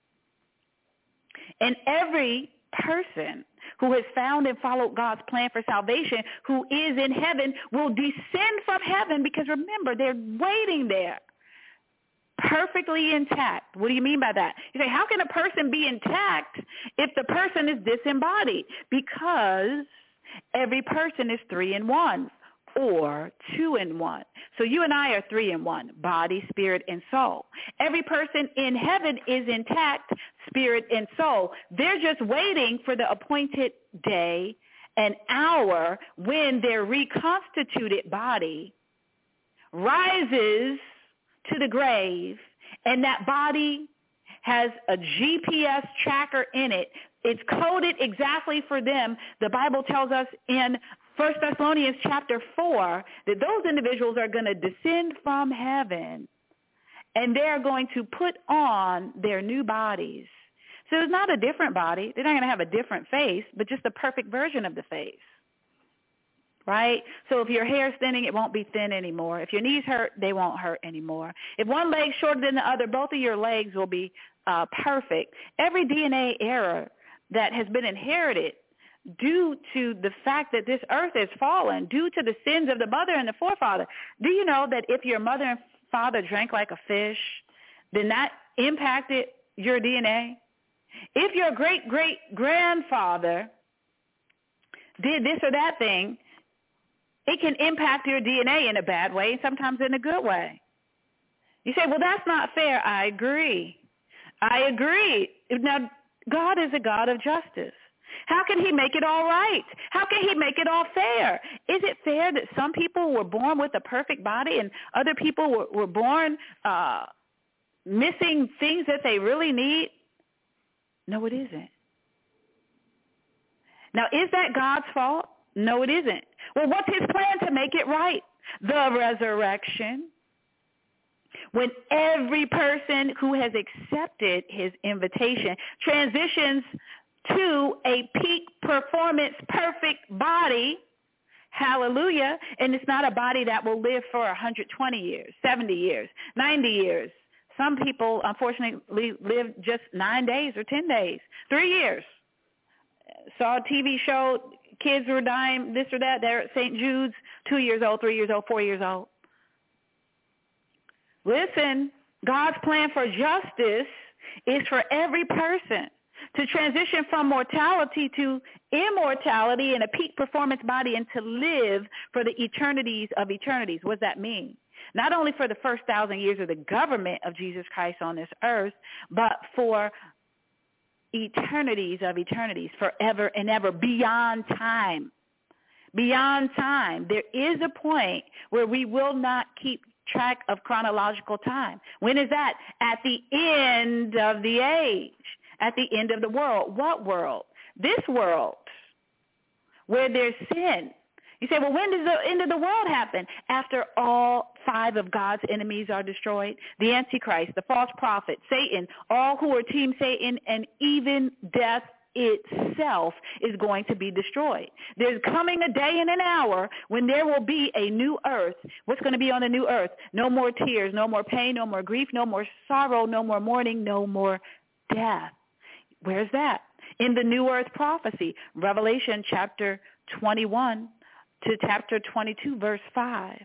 S1: And every person who has found and followed God's plan for salvation, who is in heaven, will descend from heaven, because remember, they're waiting there perfectly intact. What do you mean by that? You say, how can a person be intact if the person is disembodied? Because every person is 3 in 1 or 2 in 1. So you and I are 3 in 1, body, spirit, and soul. Every person in heaven is intact, spirit and soul. They're just waiting for the appointed day and hour when their reconstituted body rises to the grave, and that body has a GPS tracker in it. It's coded exactly for them. The Bible tells us in 1 Thessalonians chapter 4 that those individuals are going to descend from heaven, and they're going to put on their new bodies. So it's not a different body. They're not going to have a different face, but just the perfect version of the face. Right? So if your hair is thinning, it won't be thin anymore. If your knees hurt, they won't hurt anymore. If one leg's shorter than the other, both of your legs will be perfect. Every DNA error that has been inherited due to the fact that this earth is fallen, due to the sins of the mother and the forefather. Do you know that if your mother and father drank like a fish, then that impacted your DNA? If your great-great-grandfather did this or that thing, it can impact your DNA in a bad way and sometimes in a good way. You say, well, that's not fair. I agree. Now, God is a God of justice. How can he make it all right? How can he make it all fair? Is it fair that some people were born with a perfect body and other people were born missing things that they really need? No, it isn't. Now, is that God's fault? No, it isn't. Well, what's his plan to make it right? The resurrection. When every person who has accepted his invitation transitions to a peak performance perfect body, hallelujah, and it's not a body that will live for 120 years, 70 years, 90 years. Some people, unfortunately, live just 9 days or 10 days, 3 years. Saw a TV show, kids were dying, this or that. They're at St. Jude's, 2 years old, 3 years old, 4 years old. Listen, God's plan for justice is for every person to transition from mortality to immortality in a peak performance body and to live for the eternities of eternities. What does that mean? Not only for the first 1,000 years of the government of Jesus Christ on this earth, but for eternities of eternities, forever and ever, beyond time. Beyond time. There is a point where we will not keep track of chronological time. When is that? At the end of the age, at the end of the world. What world? This world, where there's sin. You say, well, when does the end of the world happen? After all 5 of God's enemies are destroyed. The Antichrist, the false prophet, Satan, all who are Team Satan, and even death itself is going to be destroyed. There's coming a day and an hour when there will be a new earth. What's going to be on the new earth? No more tears, no more pain, no more grief, no more sorrow, no more mourning, no more death. Where's that? In the new earth prophecy, Revelation chapter 21 to chapter 22, verse 5.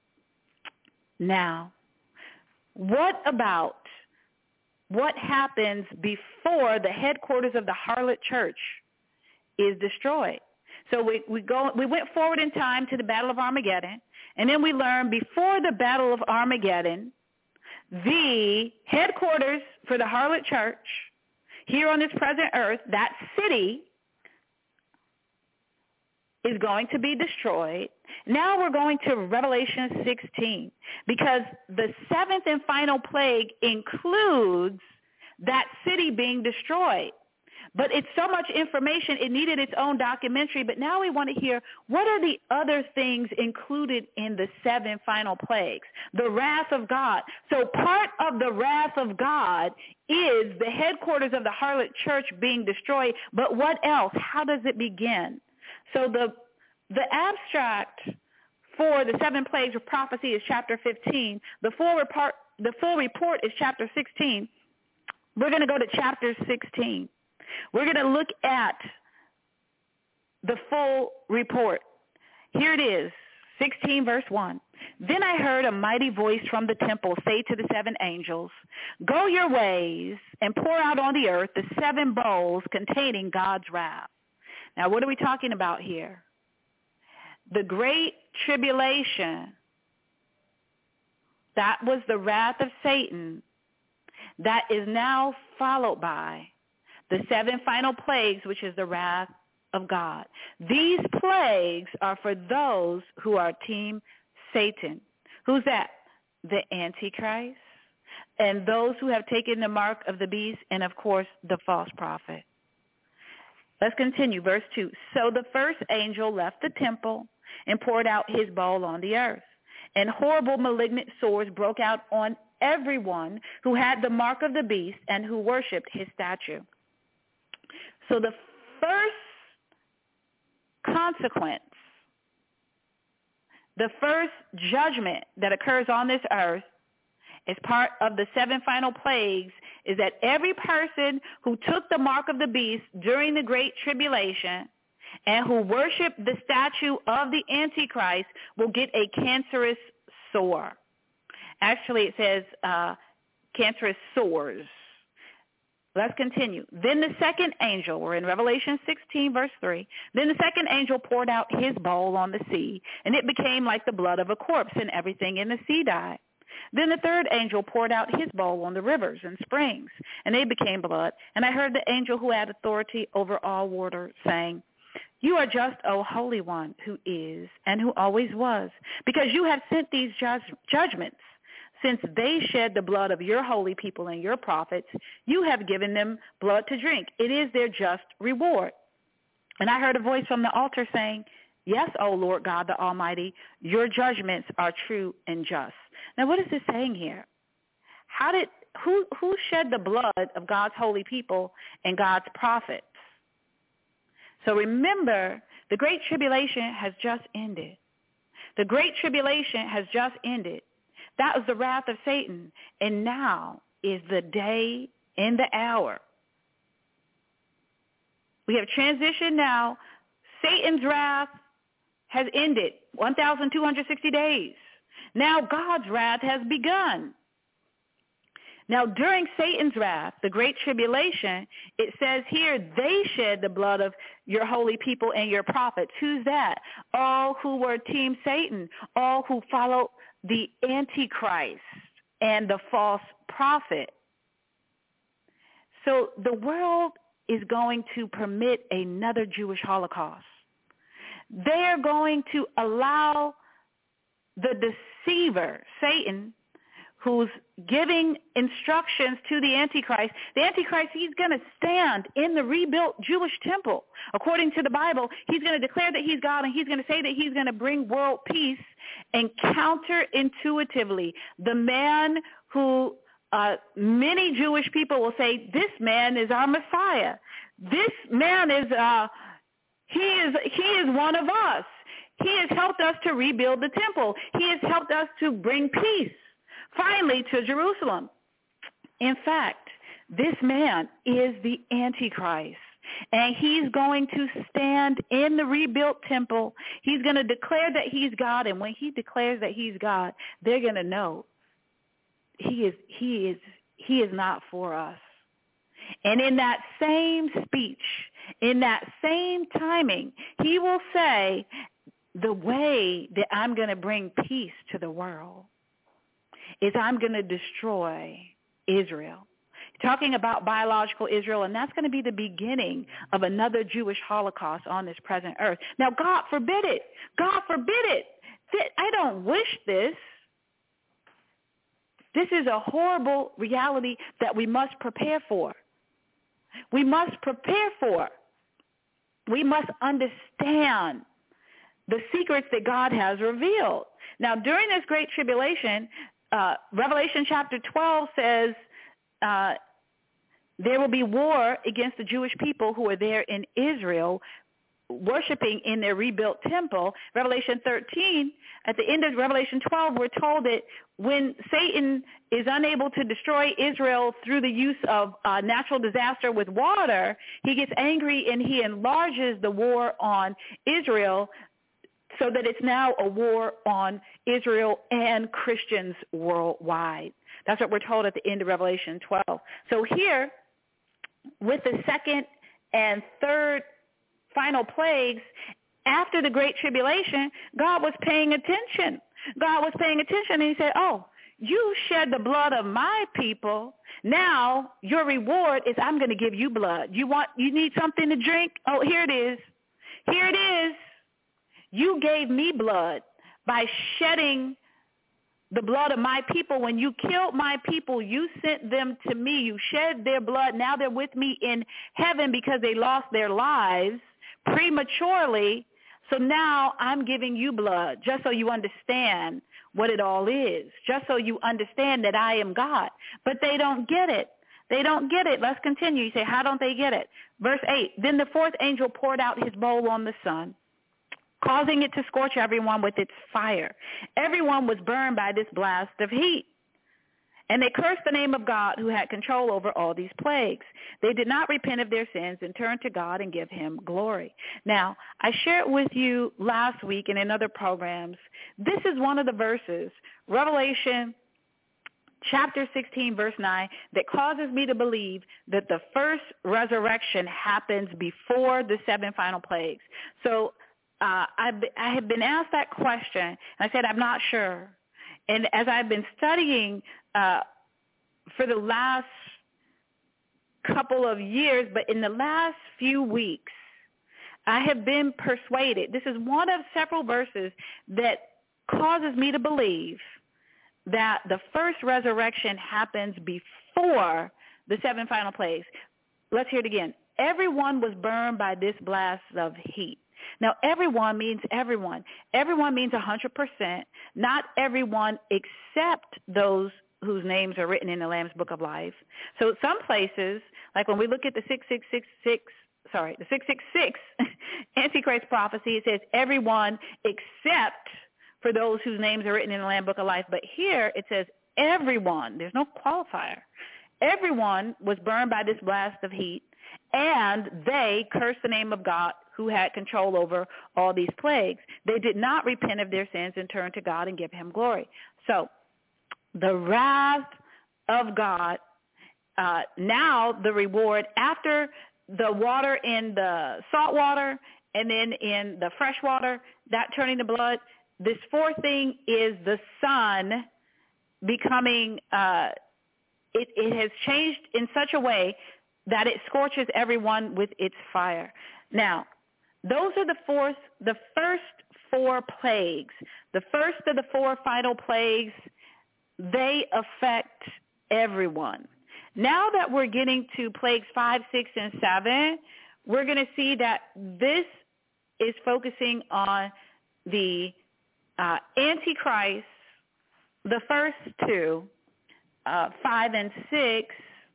S1: Now, what about what happens before the headquarters of the harlot church is destroyed? So we went forward in time to the Battle of Armageddon, and then we learned before the Battle of Armageddon, the headquarters for the harlot church here on this present earth, that city, is going to be destroyed. Now we're going to Revelation 16, because the 7th and final plague includes that city being destroyed. But it's so much information, it needed its own documentary. But now we want to hear, what are the other things included in the 7 final plagues? The wrath of God. So part of the wrath of God is the headquarters of the harlot church being destroyed. But what else? How does it begin? So the abstract for the 7 plagues of prophecy is chapter 15. The full report is chapter 16. We're going to go to chapter 16. We're going to look at the full report. Here it is, 16 verse 1. Then I heard a mighty voice from the temple say to the 7 angels, go your ways and pour out on the earth the 7 bowls containing God's wrath. Now, what are we talking about here? The great tribulation, that was the wrath of Satan, that is now followed by the 7 final plagues, which is the wrath of God. These plagues are for those who are Team Satan. Who's that? The Antichrist, and those who have taken the mark of the beast, and, of course, the false prophet. Let's continue. Verse 2. So the first angel left the temple and poured out his bowl on the earth, and horrible malignant sores broke out on everyone who had the mark of the beast and who worshipped his statue. So the first consequence, the first judgment that occurs on this earth as part of the 7 final plagues is that every person who took the mark of the beast during the Great Tribulation and who worshiped the statue of the Antichrist will get a cancerous sore. Actually, it says cancerous sores. Let's continue. Then the second angel, we're in Revelation 16, verse 3. Then the second angel poured out his bowl on the sea, and it became like the blood of a corpse, and everything in the sea died. Then the third angel poured out his bowl on the rivers and springs, and they became blood. And I heard the angel who had authority over all water saying, you are just, O Holy One, who is and who always was, because you have sent these judgments. Since they shed the blood of your holy people and your prophets, you have given them blood to drink. It is their just reward. And I heard a voice from the altar saying, Yes, O Lord God the Almighty, your judgments are true and just. Now, what is this saying here? Who shed the blood of God's holy people and God's prophets? So remember, the Great Tribulation has just ended. The Great Tribulation has just ended. That was the wrath of Satan. And now is the day and the hour. We have transitioned now. Satan's wrath has ended, 1,260 days. Now God's wrath has begun. Now during Satan's wrath, the Great Tribulation, it says here, they shed the blood of your holy people and your prophets. Who's that? All who were Team Satan, all who followed the Antichrist and the false prophet. So the world is going to permit another Jewish Holocaust. They're going to allow the deceiver, Satan, who's giving instructions to the Antichrist. The Antichrist, he's going to stand in the rebuilt Jewish temple. According to the Bible, he's going to declare that he's God, and he's going to say that he's going to bring world peace. And counterintuitively, the man who many Jewish people will say, this man is our Messiah. This man is he is one of us. He has helped us to rebuild the temple. He has helped us to bring peace finally to Jerusalem. In fact, this man is the Antichrist, and he's going to stand in the rebuilt temple. He's going to declare that he's God, and when he declares that he's God, they're going to know he is not for us. And in that same speech, in that same timing, he will say, the way that I'm going to bring peace to the world is I'm going to destroy Israel. Talking about biological Israel, and that's going to be the beginning of another Jewish Holocaust on this present earth. Now, God forbid it. God forbid it. I don't wish this. This is a horrible reality that we must prepare for. We must prepare for. We must understand the secrets that God has revealed. Now, during this Great Tribulation, Revelation chapter 12 says there will be war against the Jewish people who are there in Israel, worshiping in their rebuilt temple. Revelation 13, at the end of Revelation 12, we're told that when Satan is unable to destroy Israel through the use of natural disaster with water, he gets angry and he enlarges the war on Israel so that it's now a war on Israel and Christians worldwide. That's what we're told at the end of Revelation 12. So here, with the second and third final plagues, after the Great Tribulation, God was paying attention. God was paying attention, and he said, oh, you shed the blood of my people. Now your reward is I'm going to give you blood. You need something to drink? Oh, here it is. Here it is. You gave me blood by shedding the blood of my people. When you killed my people, you sent them to me. You shed their blood. Now they're with me in heaven because they lost their lives prematurely. So now I'm giving you blood just so you understand what it all is, just so you understand that I am God. But they don't get it. They don't get it. Let's continue. You say, how don't they get it? Verse 8, then the fourth angel poured out his bowl on the sun, causing it to scorch everyone with its fire. Everyone was burned by this blast of heat. And they cursed the name of God who had control over all these plagues. They did not repent of their sins and turn to God and give him glory. Now, I shared with you last week and in other programs, this is one of the verses, Revelation chapter 16, verse 9, that causes me to believe that the first resurrection happens before the seven final plagues. So I have been asked that question, and I said, I'm not sure. And as I've been studying for the last couple of years, but in the last few weeks, I have been persuaded. This is one of several verses that causes me to believe that the first resurrection happens before the seven final plagues. Let's hear it again. Everyone was burned by this blast of heat. Now, everyone means everyone. Everyone means 100%. Not everyone except those whose names are written in the Lamb's Book of Life. So some places, like when we look at the 666 Antichrist prophecy, it says everyone except for those whose names are written in the Lamb's Book of Life. But here it says everyone. There's no qualifier. Everyone was burned by this blast of heat, and they cursed the name of God who had control over all these plagues. They did not repent of their sins and turn to God and give him glory. So the wrath of God, now the reward after the water in the salt water and then in the fresh water, that turning to blood, this fourth thing is the sun becoming, it has changed in such a way that it scorches everyone with its fire. Now, those are the first four plagues. The first of the four final plagues, they affect everyone. Now that we're getting to plagues 5, 6, and 7, we're going to see that this is focusing on the Antichrist, the first two, 5 and 6,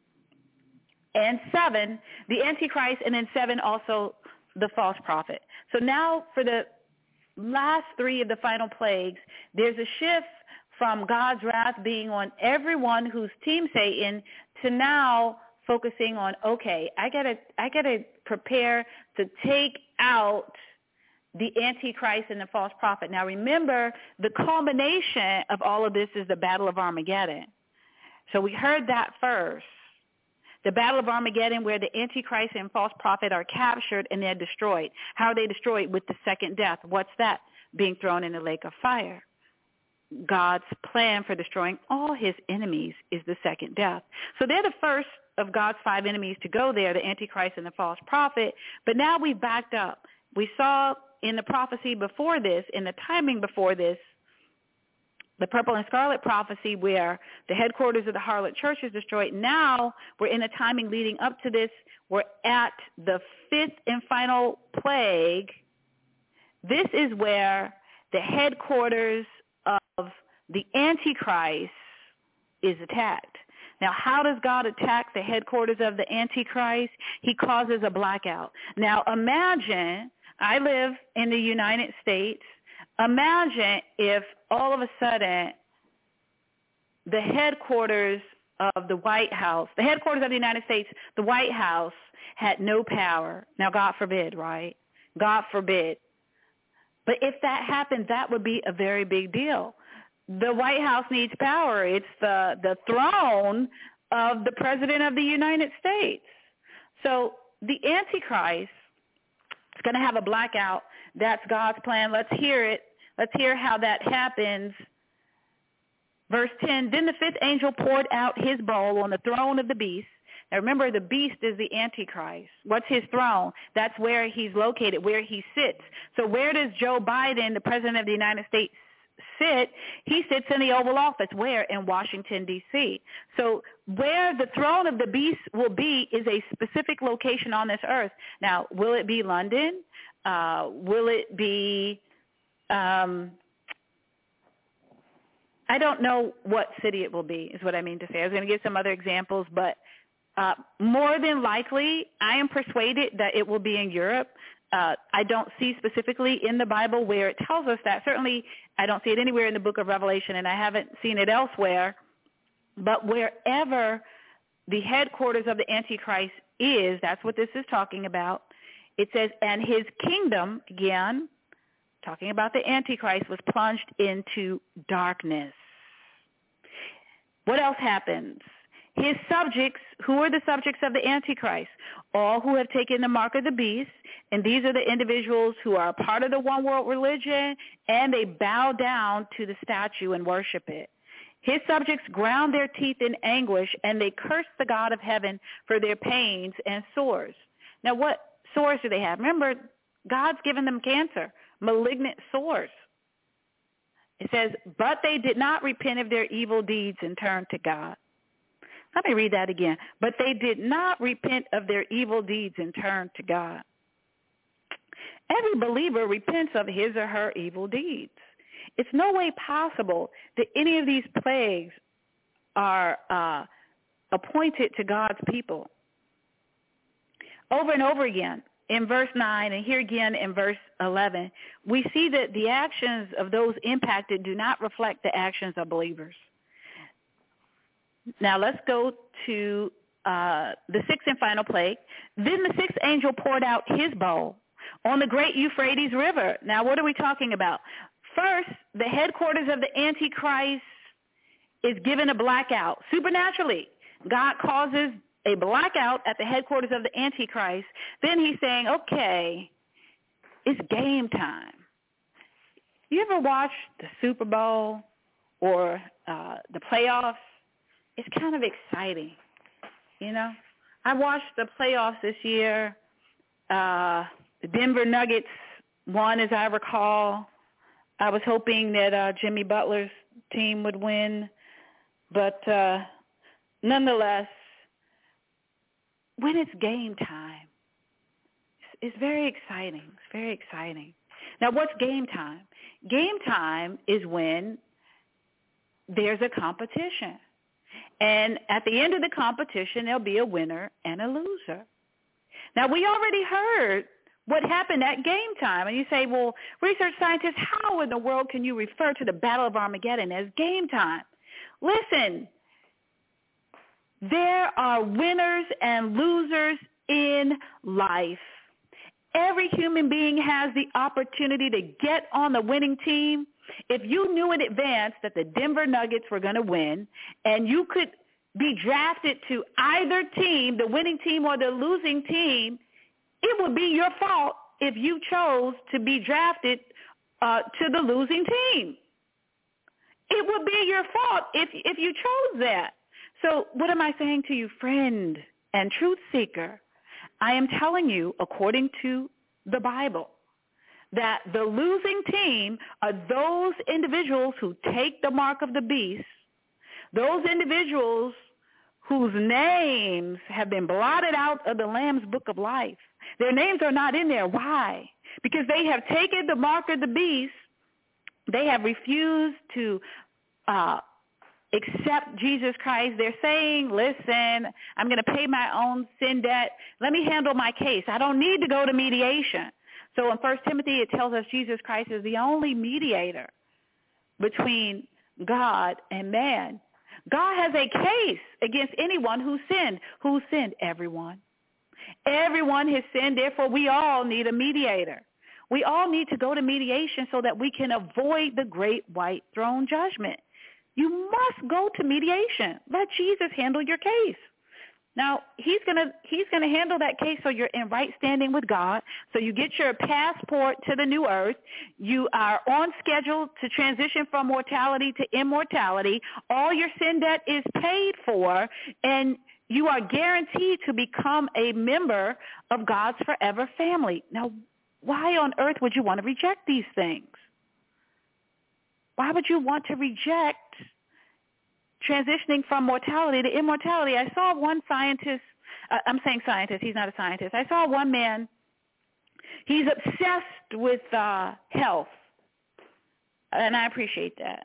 S1: and 7, the Antichrist, and then 7 also the false prophet. So now for the last three of the final plagues, there's a shift from God's wrath being on everyone who's Team Satan to now focusing on, okay, I gotta prepare to take out the Antichrist and the false prophet. Now remember, the culmination of all of this is the Battle of Armageddon. So we heard that first. The Battle of Armageddon, where the Antichrist and false prophet are captured and they're destroyed. How are they destroyed? With the second death. What's that? Being thrown in the lake of fire. God's plan for destroying all his enemies is the second death. So they're the first of God's 5 enemies to go there, the Antichrist and the false prophet. But now we've backed up. We saw in the prophecy before this, in the timing before this, the purple and scarlet prophecy where the headquarters of the harlot church is destroyed. Now we're in the timing leading up to this. We're at the 5th and final plague. This is where the headquarters of the Antichrist is attacked. Now, how does God attack the headquarters of the Antichrist? He causes a blackout. Now, imagine, I live in the United States. Imagine if all of a sudden the headquarters of the White House, the headquarters of the United States, the White House had no power. Now, God forbid, right? God forbid. But if that happened, that would be a very big deal. The White House needs power. It's the throne of the President of the United States. So the Antichrist is going to have a blackout. That's God's plan. Let's hear it. Let's hear how that happens. Verse 10, then the 5th angel poured out his bowl on the throne of the beast. Now remember, the beast is the Antichrist. What's his throne? That's where he's located, where he sits. So where does Joe Biden, the President of the United States, sit? He sits in the Oval Office. Where? In Washington, D.C. So where the throne of the beast will be is a specific location on this earth. Now, will it be London? Will it be, I don't know what city it will be, is what I mean to say. I was going to give some other examples, but more than likely, I am persuaded that it will be in Europe. I don't see specifically in the Bible where it tells us that. Certainly, I don't see it anywhere in the book of Revelation, and I haven't seen it elsewhere. But wherever the headquarters of the Antichrist is, that's what this is talking about. It says, and his kingdom, again, talking about the Antichrist, was plunged into darkness. What else happens? His subjects, who are the subjects of the Antichrist? All who have taken the mark of the beast, and these are the individuals who are a part of the one world religion, and they bow down to the statue and worship it. His subjects ground their teeth in anguish, and they curse the God of heaven for their pains and sores. Now, what sores do they have? Remember, God's given them cancer, malignant sores. It says, but they did not repent of their evil deeds and turn to God. Let me read that again. But they did not repent of their evil deeds and turn to God. every believer repents of his or her evil deeds. It's no way possible that any of these plagues are appointed to God's people. Over and over again in verse 9 and here again in verse 11, we see that the actions of those impacted do not reflect the actions of believers. Now let's go to the sixth and final plague. Then the sixth angel poured out his bowl on the great Euphrates River. Now what are we talking about? First, the headquarters of the Antichrist is given a blackout. Supernaturally, God causes a blackout at the headquarters of the Antichrist. Then he's saying, okay, it's game time. You ever watch the Super Bowl or the playoffs? It's kind of exciting, you know. I watched the playoffs this year. The Denver Nuggets won, as I recall. I was hoping that Jimmy Butler's team would win. But nonetheless, when it's game time, it's very exciting. It's very exciting. Now, what's game time? Game time is when there's a competition. And at the end of the competition, there'll be a winner and a loser. Now, we already heard what happened at game time. And you say, well, research scientists, how in the world can you refer to the Battle of Armageddon as game time? Listen, there are winners and losers in life. Every human being has the opportunity to get on the winning team. If you knew in advance that the Denver Nuggets were going to win and you could be drafted to either team, the winning team or the losing team, it would be your fault if you chose to be drafted to the losing team. It would be your fault if you chose that. So what am I saying to you, friend and truth seeker? I am telling you, according to the Bible, that the losing team are those individuals who take the mark of the beast, those individuals whose names have been blotted out of the Lamb's book of life. Their names are not in there. Why? Because they have taken the mark of the beast. They have refused to accept Jesus Christ. They're saying, listen, I'm going to pay my own sin debt. Let me handle my case. I don't need to go to mediation. So in 1 Timothy, it tells us Jesus Christ is the only mediator between God and man. God has a case against anyone who sinned. Who sinned? Everyone. Everyone has sinned. Therefore, we all need a mediator. We all need to go to mediation so that we can avoid the great white throne judgment. You must go to mediation. Let Jesus handle your case. Now, he's gonna handle that case so you're in right standing with God, so you get your passport to the new earth. You are on schedule to transition from mortality to immortality. All your sin debt is paid for, and you are guaranteed to become a member of God's forever family. Now, why on earth would you want to reject these things? Why would you want to reject transitioning from mortality to immortality? I saw one scientist, I'm saying scientist, he's not a scientist. I saw one man, he's obsessed with health, and I appreciate that.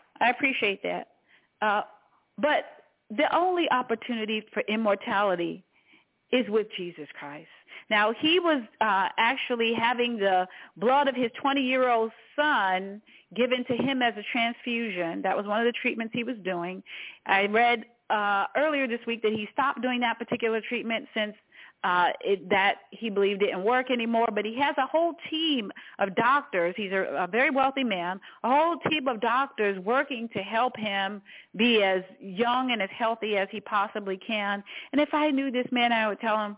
S1: But the only opportunity for immortality is with Jesus Christ. Now, he was actually having the blood of his 20-year-old son given to him as a transfusion. That was one of the treatments he was doing. I read earlier this week that he stopped doing that particular treatment since that he believed didn't work anymore. But he has a whole team of doctors. He's a very wealthy man, a whole team of doctors working to help him be as young and as healthy as he possibly can. And if I knew this man, I would tell him,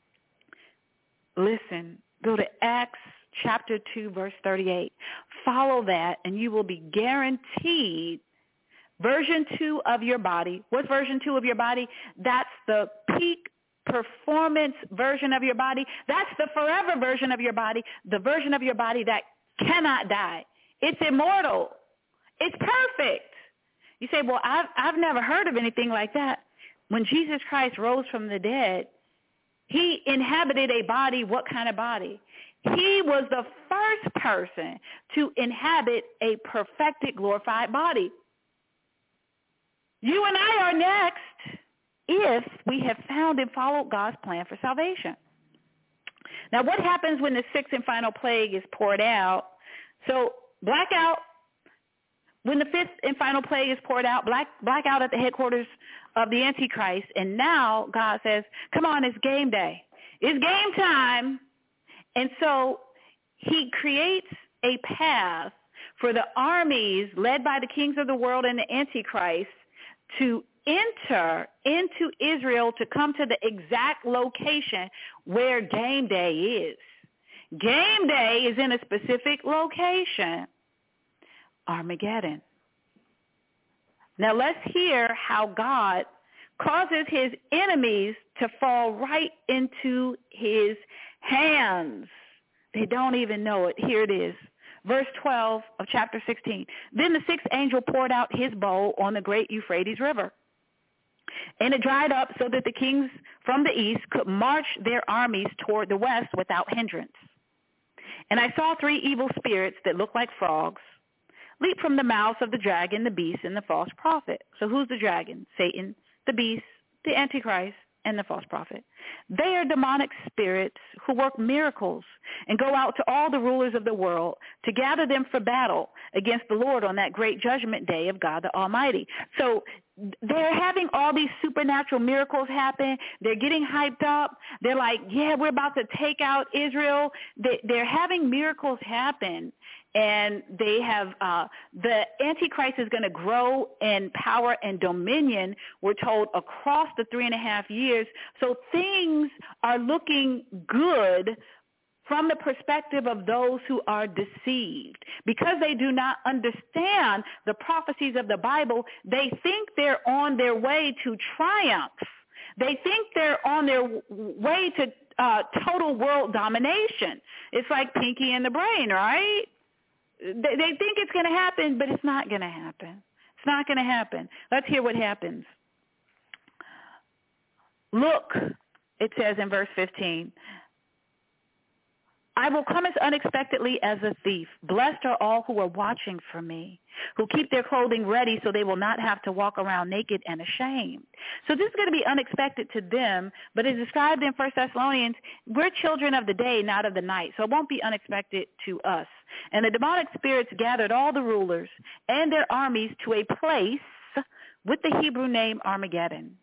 S1: listen, go to Acts chapter 2, verse 38. Follow that, and you will be guaranteed version 2 of your body. What's version 2 of your body? That's the peak performance version of your body. That's the forever version of your body, the version of your body that cannot die. It's immortal. It's perfect. You say, well, I've never heard of anything like that. When Jesus Christ rose from the dead, He inhabited a body. What kind of body? He was the first person to inhabit a perfected, glorified body. You and I are next if we have found and followed God's plan for salvation. Now, what happens when the sixth and final plague is poured out? So, blackout. When the fifth and final plague is poured out, blackout at the headquarters of the Antichrist, and now God says, come on, it's game day. It's game time. And so he creates a path for the armies led by the kings of the world and the Antichrist to enter into Israel to come to the exact location where game day is. Game day is in a specific location, Armageddon. Now let's hear how God causes his enemies to fall right into his hands. They don't even know it. Here it is. Verse 12 of chapter 16. Then the sixth angel poured out his bowl on the great Euphrates River. And it dried up so that the kings from the east could march their armies toward the west without hindrance. And I saw three evil spirits that looked like frogs leap from the mouths of the dragon, the beast, and the false prophet. So who's the dragon? Satan, the beast, the Antichrist, and the false prophet. They are demonic spirits who work miracles and go out to all the rulers of the world to gather them for battle against the Lord on that great judgment day of God the Almighty. So they're having all these supernatural miracles happen. They're getting hyped up. They're like, yeah, we're about to take out Israel. They're having miracles happen. And they have the Antichrist is going to grow in power and dominion, we're told, across the 3.5 years. So things are looking good from the perspective of those who are deceived. Because they do not understand the prophecies of the Bible, they think they're on their way to triumph. They think they're on their way to total world domination. It's like Pinky and the Brain, right? They think it's going to happen, but it's not going to happen. It's not going to happen. Let's hear what happens. Look, it says in verse 15, I will come as unexpectedly as a thief. Blessed are all who are watching for me, who keep their clothing ready so they will not have to walk around naked and ashamed. So this is going to be unexpected to them, but it's described in 1 Thessalonians, we're children of the day, not of the night, so it won't be unexpected to us. And the demonic spirits gathered all the rulers and their armies to a place with the Hebrew name Armageddon.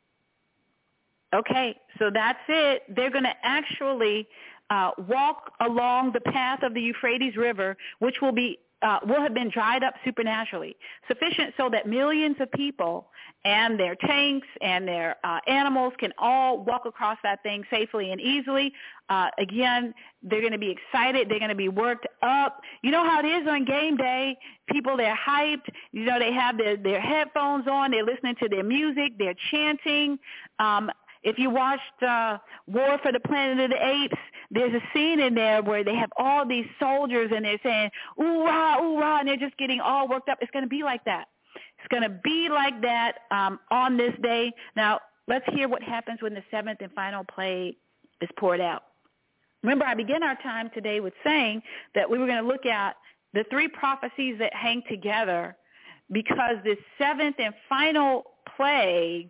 S1: Okay, so that's it. They're going to actually walk along the path of the Euphrates River, which will have been dried up supernaturally, sufficient so that millions of people and their tanks and their animals can all walk across that thing safely and easily. Again, they're going to be excited. They're going to be worked up. You know how it is on game day. People, they're hyped. You know, they have their headphones on. They're listening to their music. They're chanting. If you watched War for the Planet of the Apes, there's a scene in there where they have all these soldiers and they're saying, ooh-rah, ooh-rah, and they're just getting all worked up. It's going to be like that. It's going to be like that on this day. Now, let's hear what happens when the seventh and final plague is poured out. Remember, I began our time today with saying that we were going to look at the three prophecies that hang together because this seventh and final plague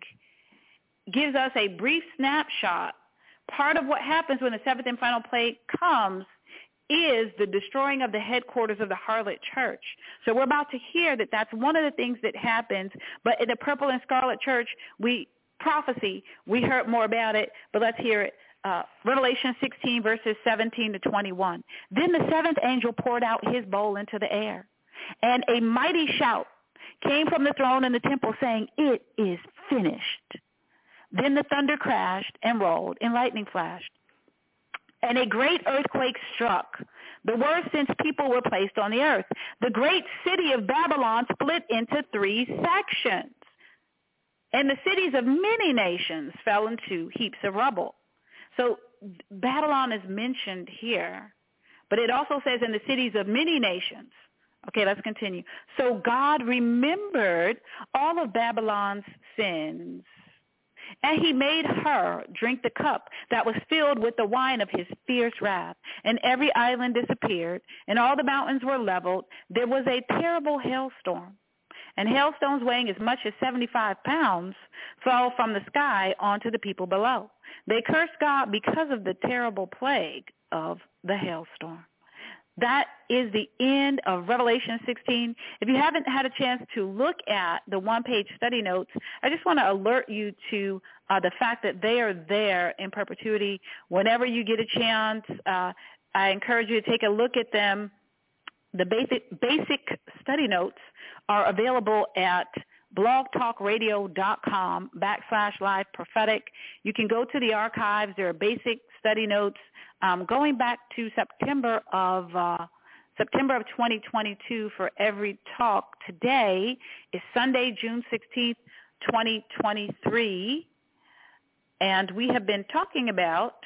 S1: gives us a brief snapshot. Part of what happens when the seventh and final plague comes is the destroying of the headquarters of the harlot church. So we're about to hear that that's one of the things that happens. But in the purple and scarlet church, we heard more about it, but let's hear it. Revelation 16, verses 17 to 21. Then the seventh angel poured out his bowl into the air, and a mighty shout came from the throne in the temple saying, it is finished. Then the thunder crashed and rolled, and lightning flashed. And a great earthquake struck, the worst since people were placed on the earth. The great city of Babylon split into 3 sections, and the cities of many nations fell into heaps of rubble. So Babylon is mentioned here, but it also says in the cities of many nations. Okay, let's continue. So God remembered all of Babylon's sins And he made her drink the cup that was filled with the wine of his fierce wrath. And every island disappeared, and all the mountains were leveled. There was a terrible hailstorm. And hailstones weighing as much as 75 pounds fell from the sky onto the people below. They cursed God because of the terrible plague of the hailstorm. That is the end of Revelation 16. If you haven't had a chance to look at the one-page study notes, I just want to alert you to the fact that they are there in perpetuity. Whenever you get a chance, I encourage you to take a look at them. The basic study notes are available at blogtalkradio.com/live prophetic. You can go to the archives. There are basic study notes going back to September of 2022 for every talk. Today is Sunday, June 16th, 2023, and we have been talking about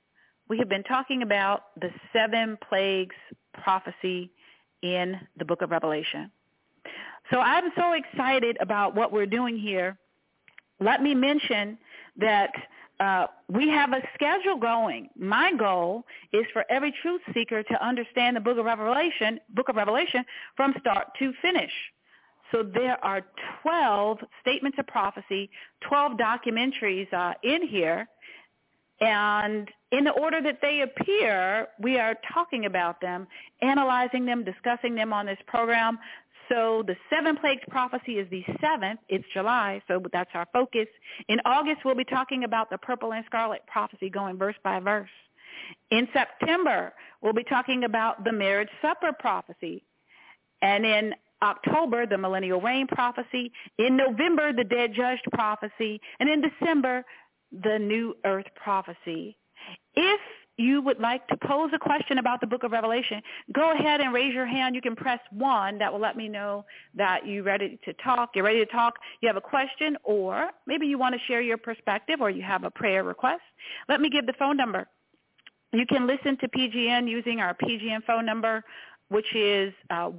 S1: the 7 plagues prophecy in the book of Revelation. So I'm so excited about what we're doing here. Let me mention that we have a schedule going. My goal is for every truth seeker to understand the book of Revelation from start to finish. So there are 12 statements of prophecy, 12 documentaries in here. And in the order that they appear, we are talking about them, analyzing them, discussing them on this program. So the 7 plagues prophecy is the 7th. It's July, so that's our focus. In August, we'll be talking about the purple and scarlet prophecy going verse by verse. In September, we'll be talking about the marriage supper prophecy. And in October, the millennial reign prophecy. In November, the dead judged prophecy. And in December, the new earth prophecy. If you would like to pose a question about the book of Revelation, go ahead and raise your hand. You can press 1. That will let me know that you're ready to talk. You're ready to talk. You have a question, or maybe you want to share your perspective, or you have a prayer request. Let me give the phone number. You can listen to PGN using our PGN phone number, which is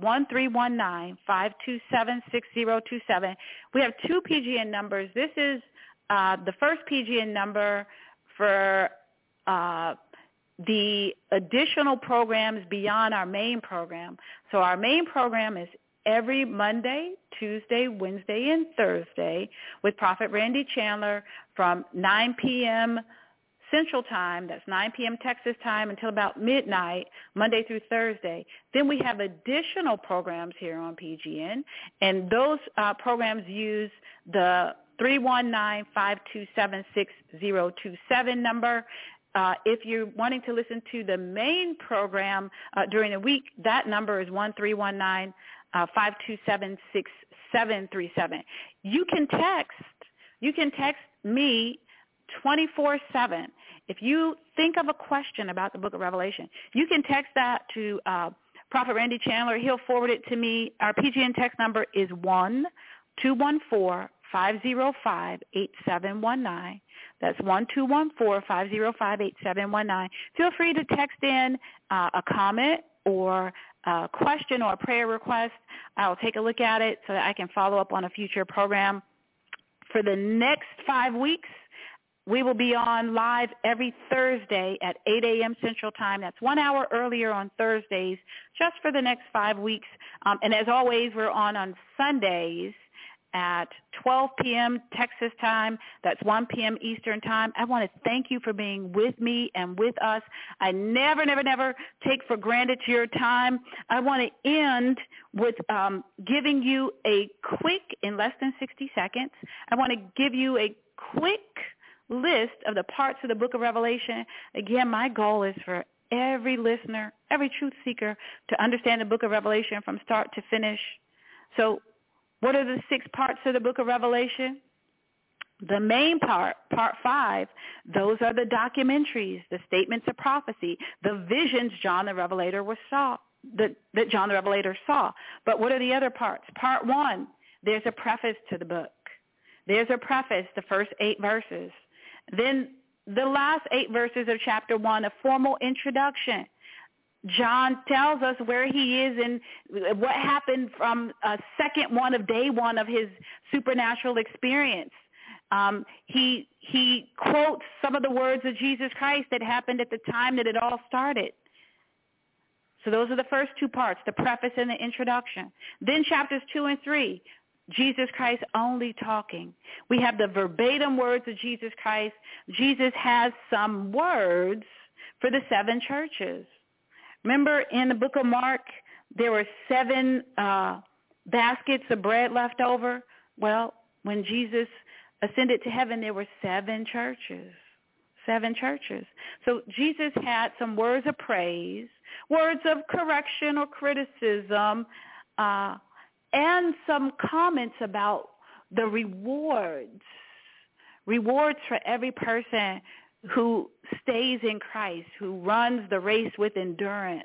S1: 1319-527-6027. We have 2 PGN numbers. This is the first PGN number for the additional programs beyond our main program. So our main program is every Monday, Tuesday, Wednesday, and Thursday with Prophet Randy Chandler from 9 p.m. Central Time, that's 9 p.m. Texas time, until about midnight, Monday through Thursday. Then we have additional programs here on PGN, and those programs use the 319-527-6027 number. If you're wanting to listen to the main program during the week, that number is 1-319-527-6737. You can text me 24/7. If you think of a question about the book of Revelation, you can text that to Prophet Randy Chandler. He'll forward it to me. Our PGN text number is 1-214-505-8719. That's 1-214-505-8719. Feel free to text in a comment or a question or a prayer request. I'll take a look at it so that I can follow up on a future program. For the next 5 weeks, we will be on live every Thursday at 8 a.m. Central Time. That's 1 hour earlier on Thursdays, just for the next 5 weeks. And as always, we're on Sundays at 12 p.m. Texas time. That's 1 p.m. Eastern time. I want to thank you for being with me and with us. I never take for granted your time. I want to end with giving you a quick, in less than 60 seconds, I want to give you a quick list of the parts of the book of Revelation. Again, my goal is for every listener, every truth seeker to understand the book of Revelation from start to finish. So what are the 6 parts of the book of Revelation? The main part, part 5, those are the documentaries, the statements of prophecy, the visions John the Revelator saw. But what are the other parts? Part 1, there's a preface to the book. There's a preface, the first 8 verses. Then the last 8 verses of chapter 1, a formal introduction. John tells us where he is and what happened from day 1 of his supernatural experience. He quotes some of the words of Jesus Christ that happened at the time that it all started. So those are the first two parts, the preface and the introduction. Then chapters 2 and 3, Jesus Christ only talking. We have the verbatim words of Jesus Christ. Jesus has some words for the 7 churches. Remember in the book of Mark, there were 7 baskets of bread left over? Well, when Jesus ascended to heaven, there were 7 churches. 7 churches. So Jesus had some words of praise, words of correction or criticism, and some comments about the rewards for every person who stays in Christ, who runs the race with endurance.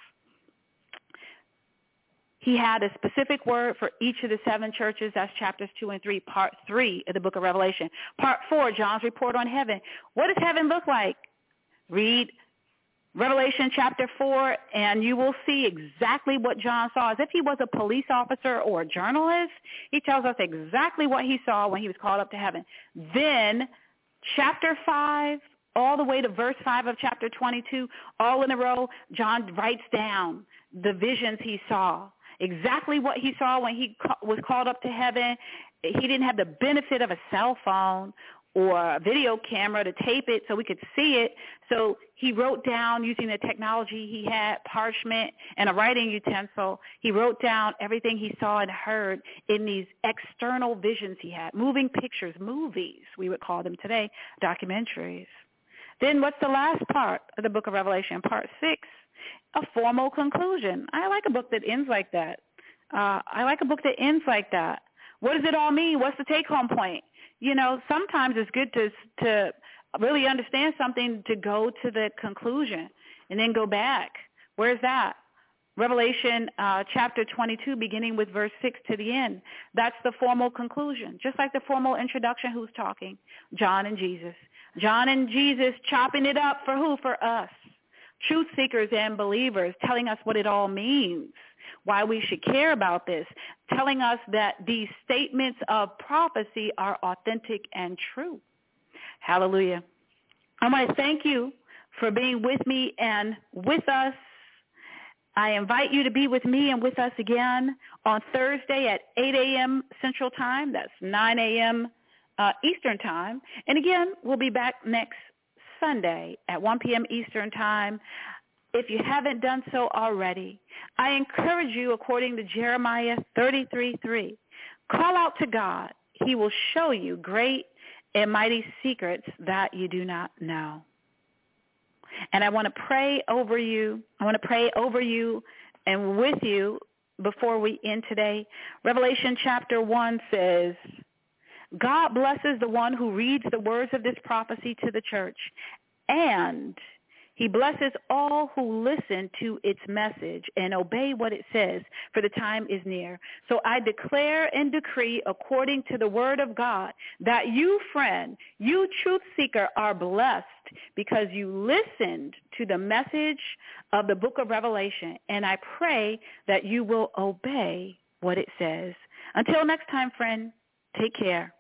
S1: He had a specific word for each of the 7 churches. That's chapters 2 and 3, part 3 of the book of Revelation. Part 4, John's report on heaven. What does heaven look like? Read Revelation chapter 4, and you will see exactly what John saw. As if he was a police officer or a journalist, he tells us exactly what he saw when he was called up to heaven. Then chapter 5, all the way to verse 5 of chapter 22, all in a row, John writes down the visions he saw. Exactly what he saw when he was called up to heaven. He didn't have the benefit of a cell phone or a video camera to tape it so we could see it. So he wrote down, using the technology he had, parchment and a writing utensil, he wrote down everything he saw and heard in these external visions he had, moving pictures, movies, we would call them today, documentaries. Then what's the last part of the book of Revelation, part 6? A formal conclusion. I like a book that ends like that. What does it all mean? What's the take-home point? You know, sometimes it's good to really understand something, to go to the conclusion and then go back. Where's that? Revelation chapter 22, beginning with verse 6 to the end. That's the formal conclusion. Just like the formal introduction, who's talking? John and Jesus. John and Jesus chopping it up for who? For us. Truth seekers and believers, telling us what it all means, why we should care about this, telling us that these statements of prophecy are authentic and true. Hallelujah. I want to thank you for being with me and with us. I invite you to be with me and with us again on Thursday at 8 a.m. Central Time. That's 9 a.m. Eastern Time. And again, we'll be back next Sunday at 1 p.m. Eastern Time. If you haven't done so already, I encourage you, according to Jeremiah 33:3, call out to God. He will show you great and mighty secrets that you do not know. And I want to pray over you. And with you before we end today. Revelation chapter 1 says, God blesses the one who reads the words of this prophecy to the church, and he blesses all who listen to its message and obey what it says, for the time is near. So I declare and decree, according to the word of God, that you, friend, you truth seeker, are blessed because you listened to the message of the book of Revelation. And I pray that you will obey what it says. Until next time, friend, take care.